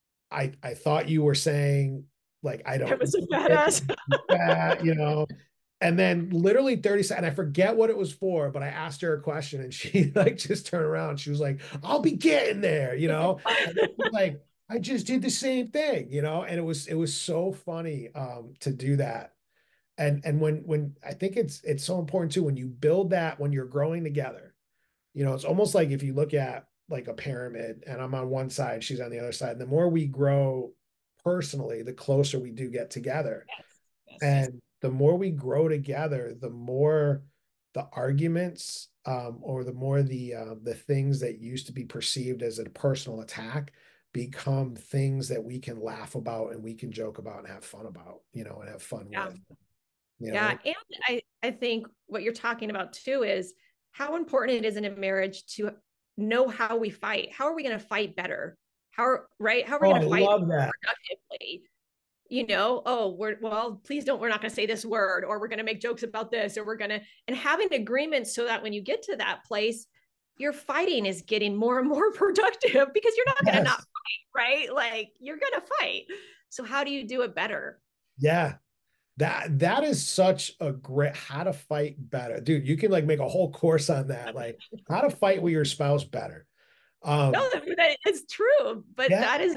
I I thought you were saying like I That don't was a need badass. it, fat, you know. And then literally thirty seconds, and I forget what it was for, but I asked her a question and she like just turned around. She was like, I'll be getting there, you know. And then she's like, I just did the same thing, you know, and it was it was so funny um to do that. And and when when I think it's it's so important too, when you build that when you're growing together, you know, it's almost like if you look at like a pyramid and I'm on one side, she's on the other side. And the more we grow personally, the closer we do get together. Yes. Yes. And the more we grow together, the more the arguments um, or the more the uh, the things that used to be perceived as a personal attack become things that we can laugh about and we can joke about and have fun about, you know, and have fun Yeah. with. You know? Yeah. And I, I think what you're talking about too is how important it is in a marriage to know how we fight. How are we going to fight better? How, right? How are we Oh, going I to fight love that. productively? You know, oh, we're, well, please don't, we're not going to say this word, or we're going to make jokes about this, or we're going to, and having agreements so that when you get to that place, your fighting is getting more and more productive because you're not going to Yes. not fight, right? Like you're going to fight. So how do you do it better? Yeah. That that is such a great how to fight better. Dude, you can like make a whole course on that. Like how to fight with your spouse better. Um No, that it's true, but yeah, that is,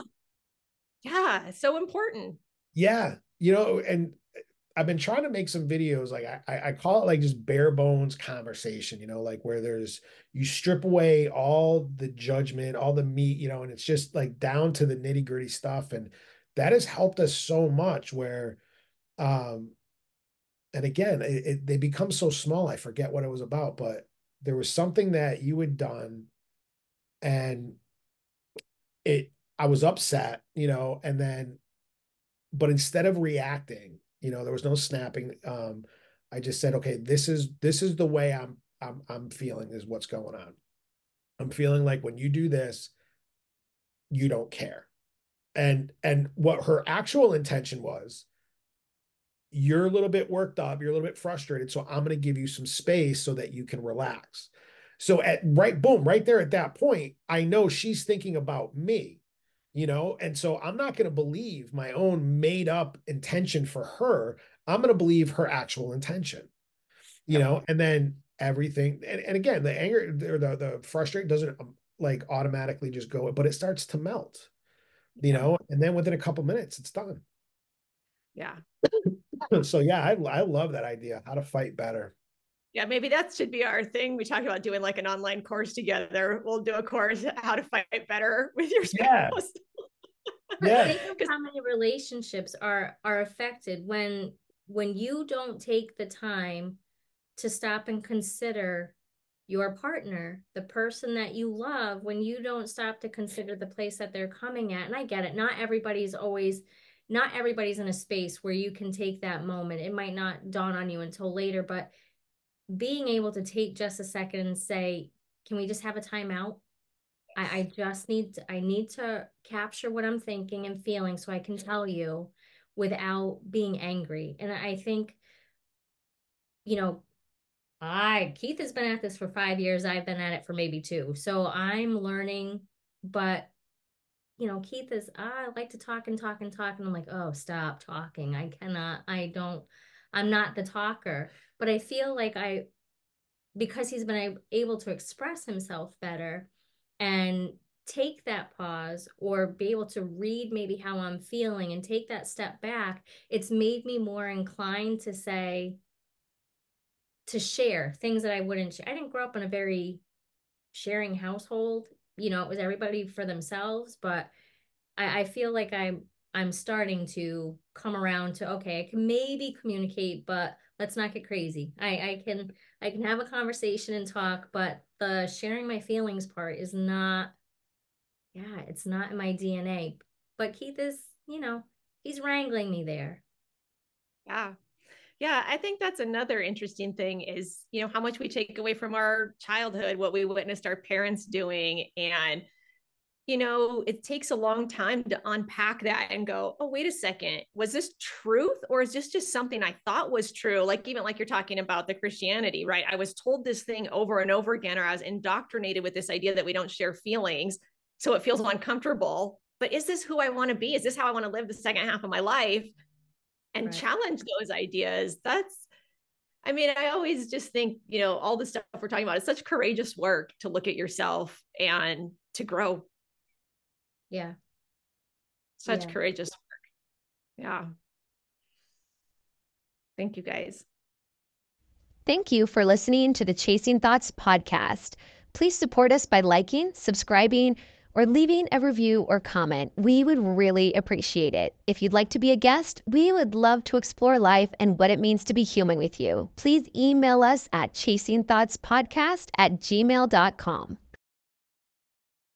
yeah, so important. yeah. You know, and I've been trying to make some videos like I I call it like just bare bones conversation, you know, like where there's you strip away all the judgment, all the meat, you know, and it's just like down to the nitty-gritty stuff. And that has helped us so much where um and again, it, it, they become so small. I forget what it was about, but there was something that you had done, and it. I was upset, you know, and then, but instead of reacting, you know, there was no snapping. Um, I just said, okay, this is this is the way I'm I'm I'm feeling is what's going on. I'm feeling like when you do this, you don't care, and and what her actual intention was, you're a little bit worked up, you're a little bit frustrated, so I'm going to give you some space so that you can relax. So at right, boom, right there at that point, I know she's thinking about me, you know, and so I'm not going to believe my own made up intention for her. I'm going to believe her actual intention, you Yep. know, and then everything, and, and again, the anger or the, the frustration doesn't um, like automatically just go, but it starts to melt, you Yeah. know, and then within a couple minutes, it's done. Yeah. So yeah, I, I love that idea, how to fight better. Yeah, maybe that should be our thing. We talked about doing like an online course together. We'll do a course, how to fight better with your spouse. Yeah. Yeah. Think of how many relationships are are affected when when you don't take the time to stop and consider your partner, the person that you love, when you don't stop to consider the place that they're coming at. And I get it. Not everybody's always, not everybody's in a space where you can take that moment. It might not dawn on you until later, but being able to take just a second and say, can we just have a timeout? I, I just need to, I need to capture what I'm thinking and feeling so I can tell you without being angry. And I think, you know, I Keith has been at this for five years. I've been at it for maybe two. So I'm learning, but you know, Keith is, ah, I like to talk and talk and talk. And I'm like, oh, stop talking. I cannot, I don't, I'm not the talker. But I feel like I, because he's been able to express himself better and take that pause or be able to read maybe how I'm feeling and take that step back, it's made me more inclined to say, to share things that I wouldn't share. I didn't grow up in a very sharing household. You know, it was everybody for themselves, but I, I feel like I'm I'm starting to come around to, okay, I can maybe communicate, but let's not get crazy. I, I can I can have a conversation and talk, but the sharing my feelings part is not, yeah, it's not in my D N A. But Keith is, you know, he's wrangling me there. Yeah. Yeah, I think that's another interesting thing is, you know, how much we take away from our childhood, what we witnessed our parents doing. And, you know, it takes a long time to unpack that and go, oh, wait a second, was this truth or is this just something I thought was true? Like, even like you're talking about the Christianity, right? I was told this thing over and over again, or I was indoctrinated with this idea that we don't share feelings. So it feels uncomfortable. But is this who I want to be? Is this how I want to live the second half of my life? And right. challenge those ideas. That's, I mean, I always just think, you know, all the stuff we're talking about is such courageous work to look at yourself and to grow. Yeah. Such yeah. courageous work. Yeah. Thank you, guys. Thank you for listening to the Chasing Thoughts podcast. Please support us by liking, subscribing, or leaving a review or comment. We would really appreciate it. If you'd like to be a guest, we would love to explore life and what it means to be human with you. Please email us at chasing thoughts podcast at gmail dot com.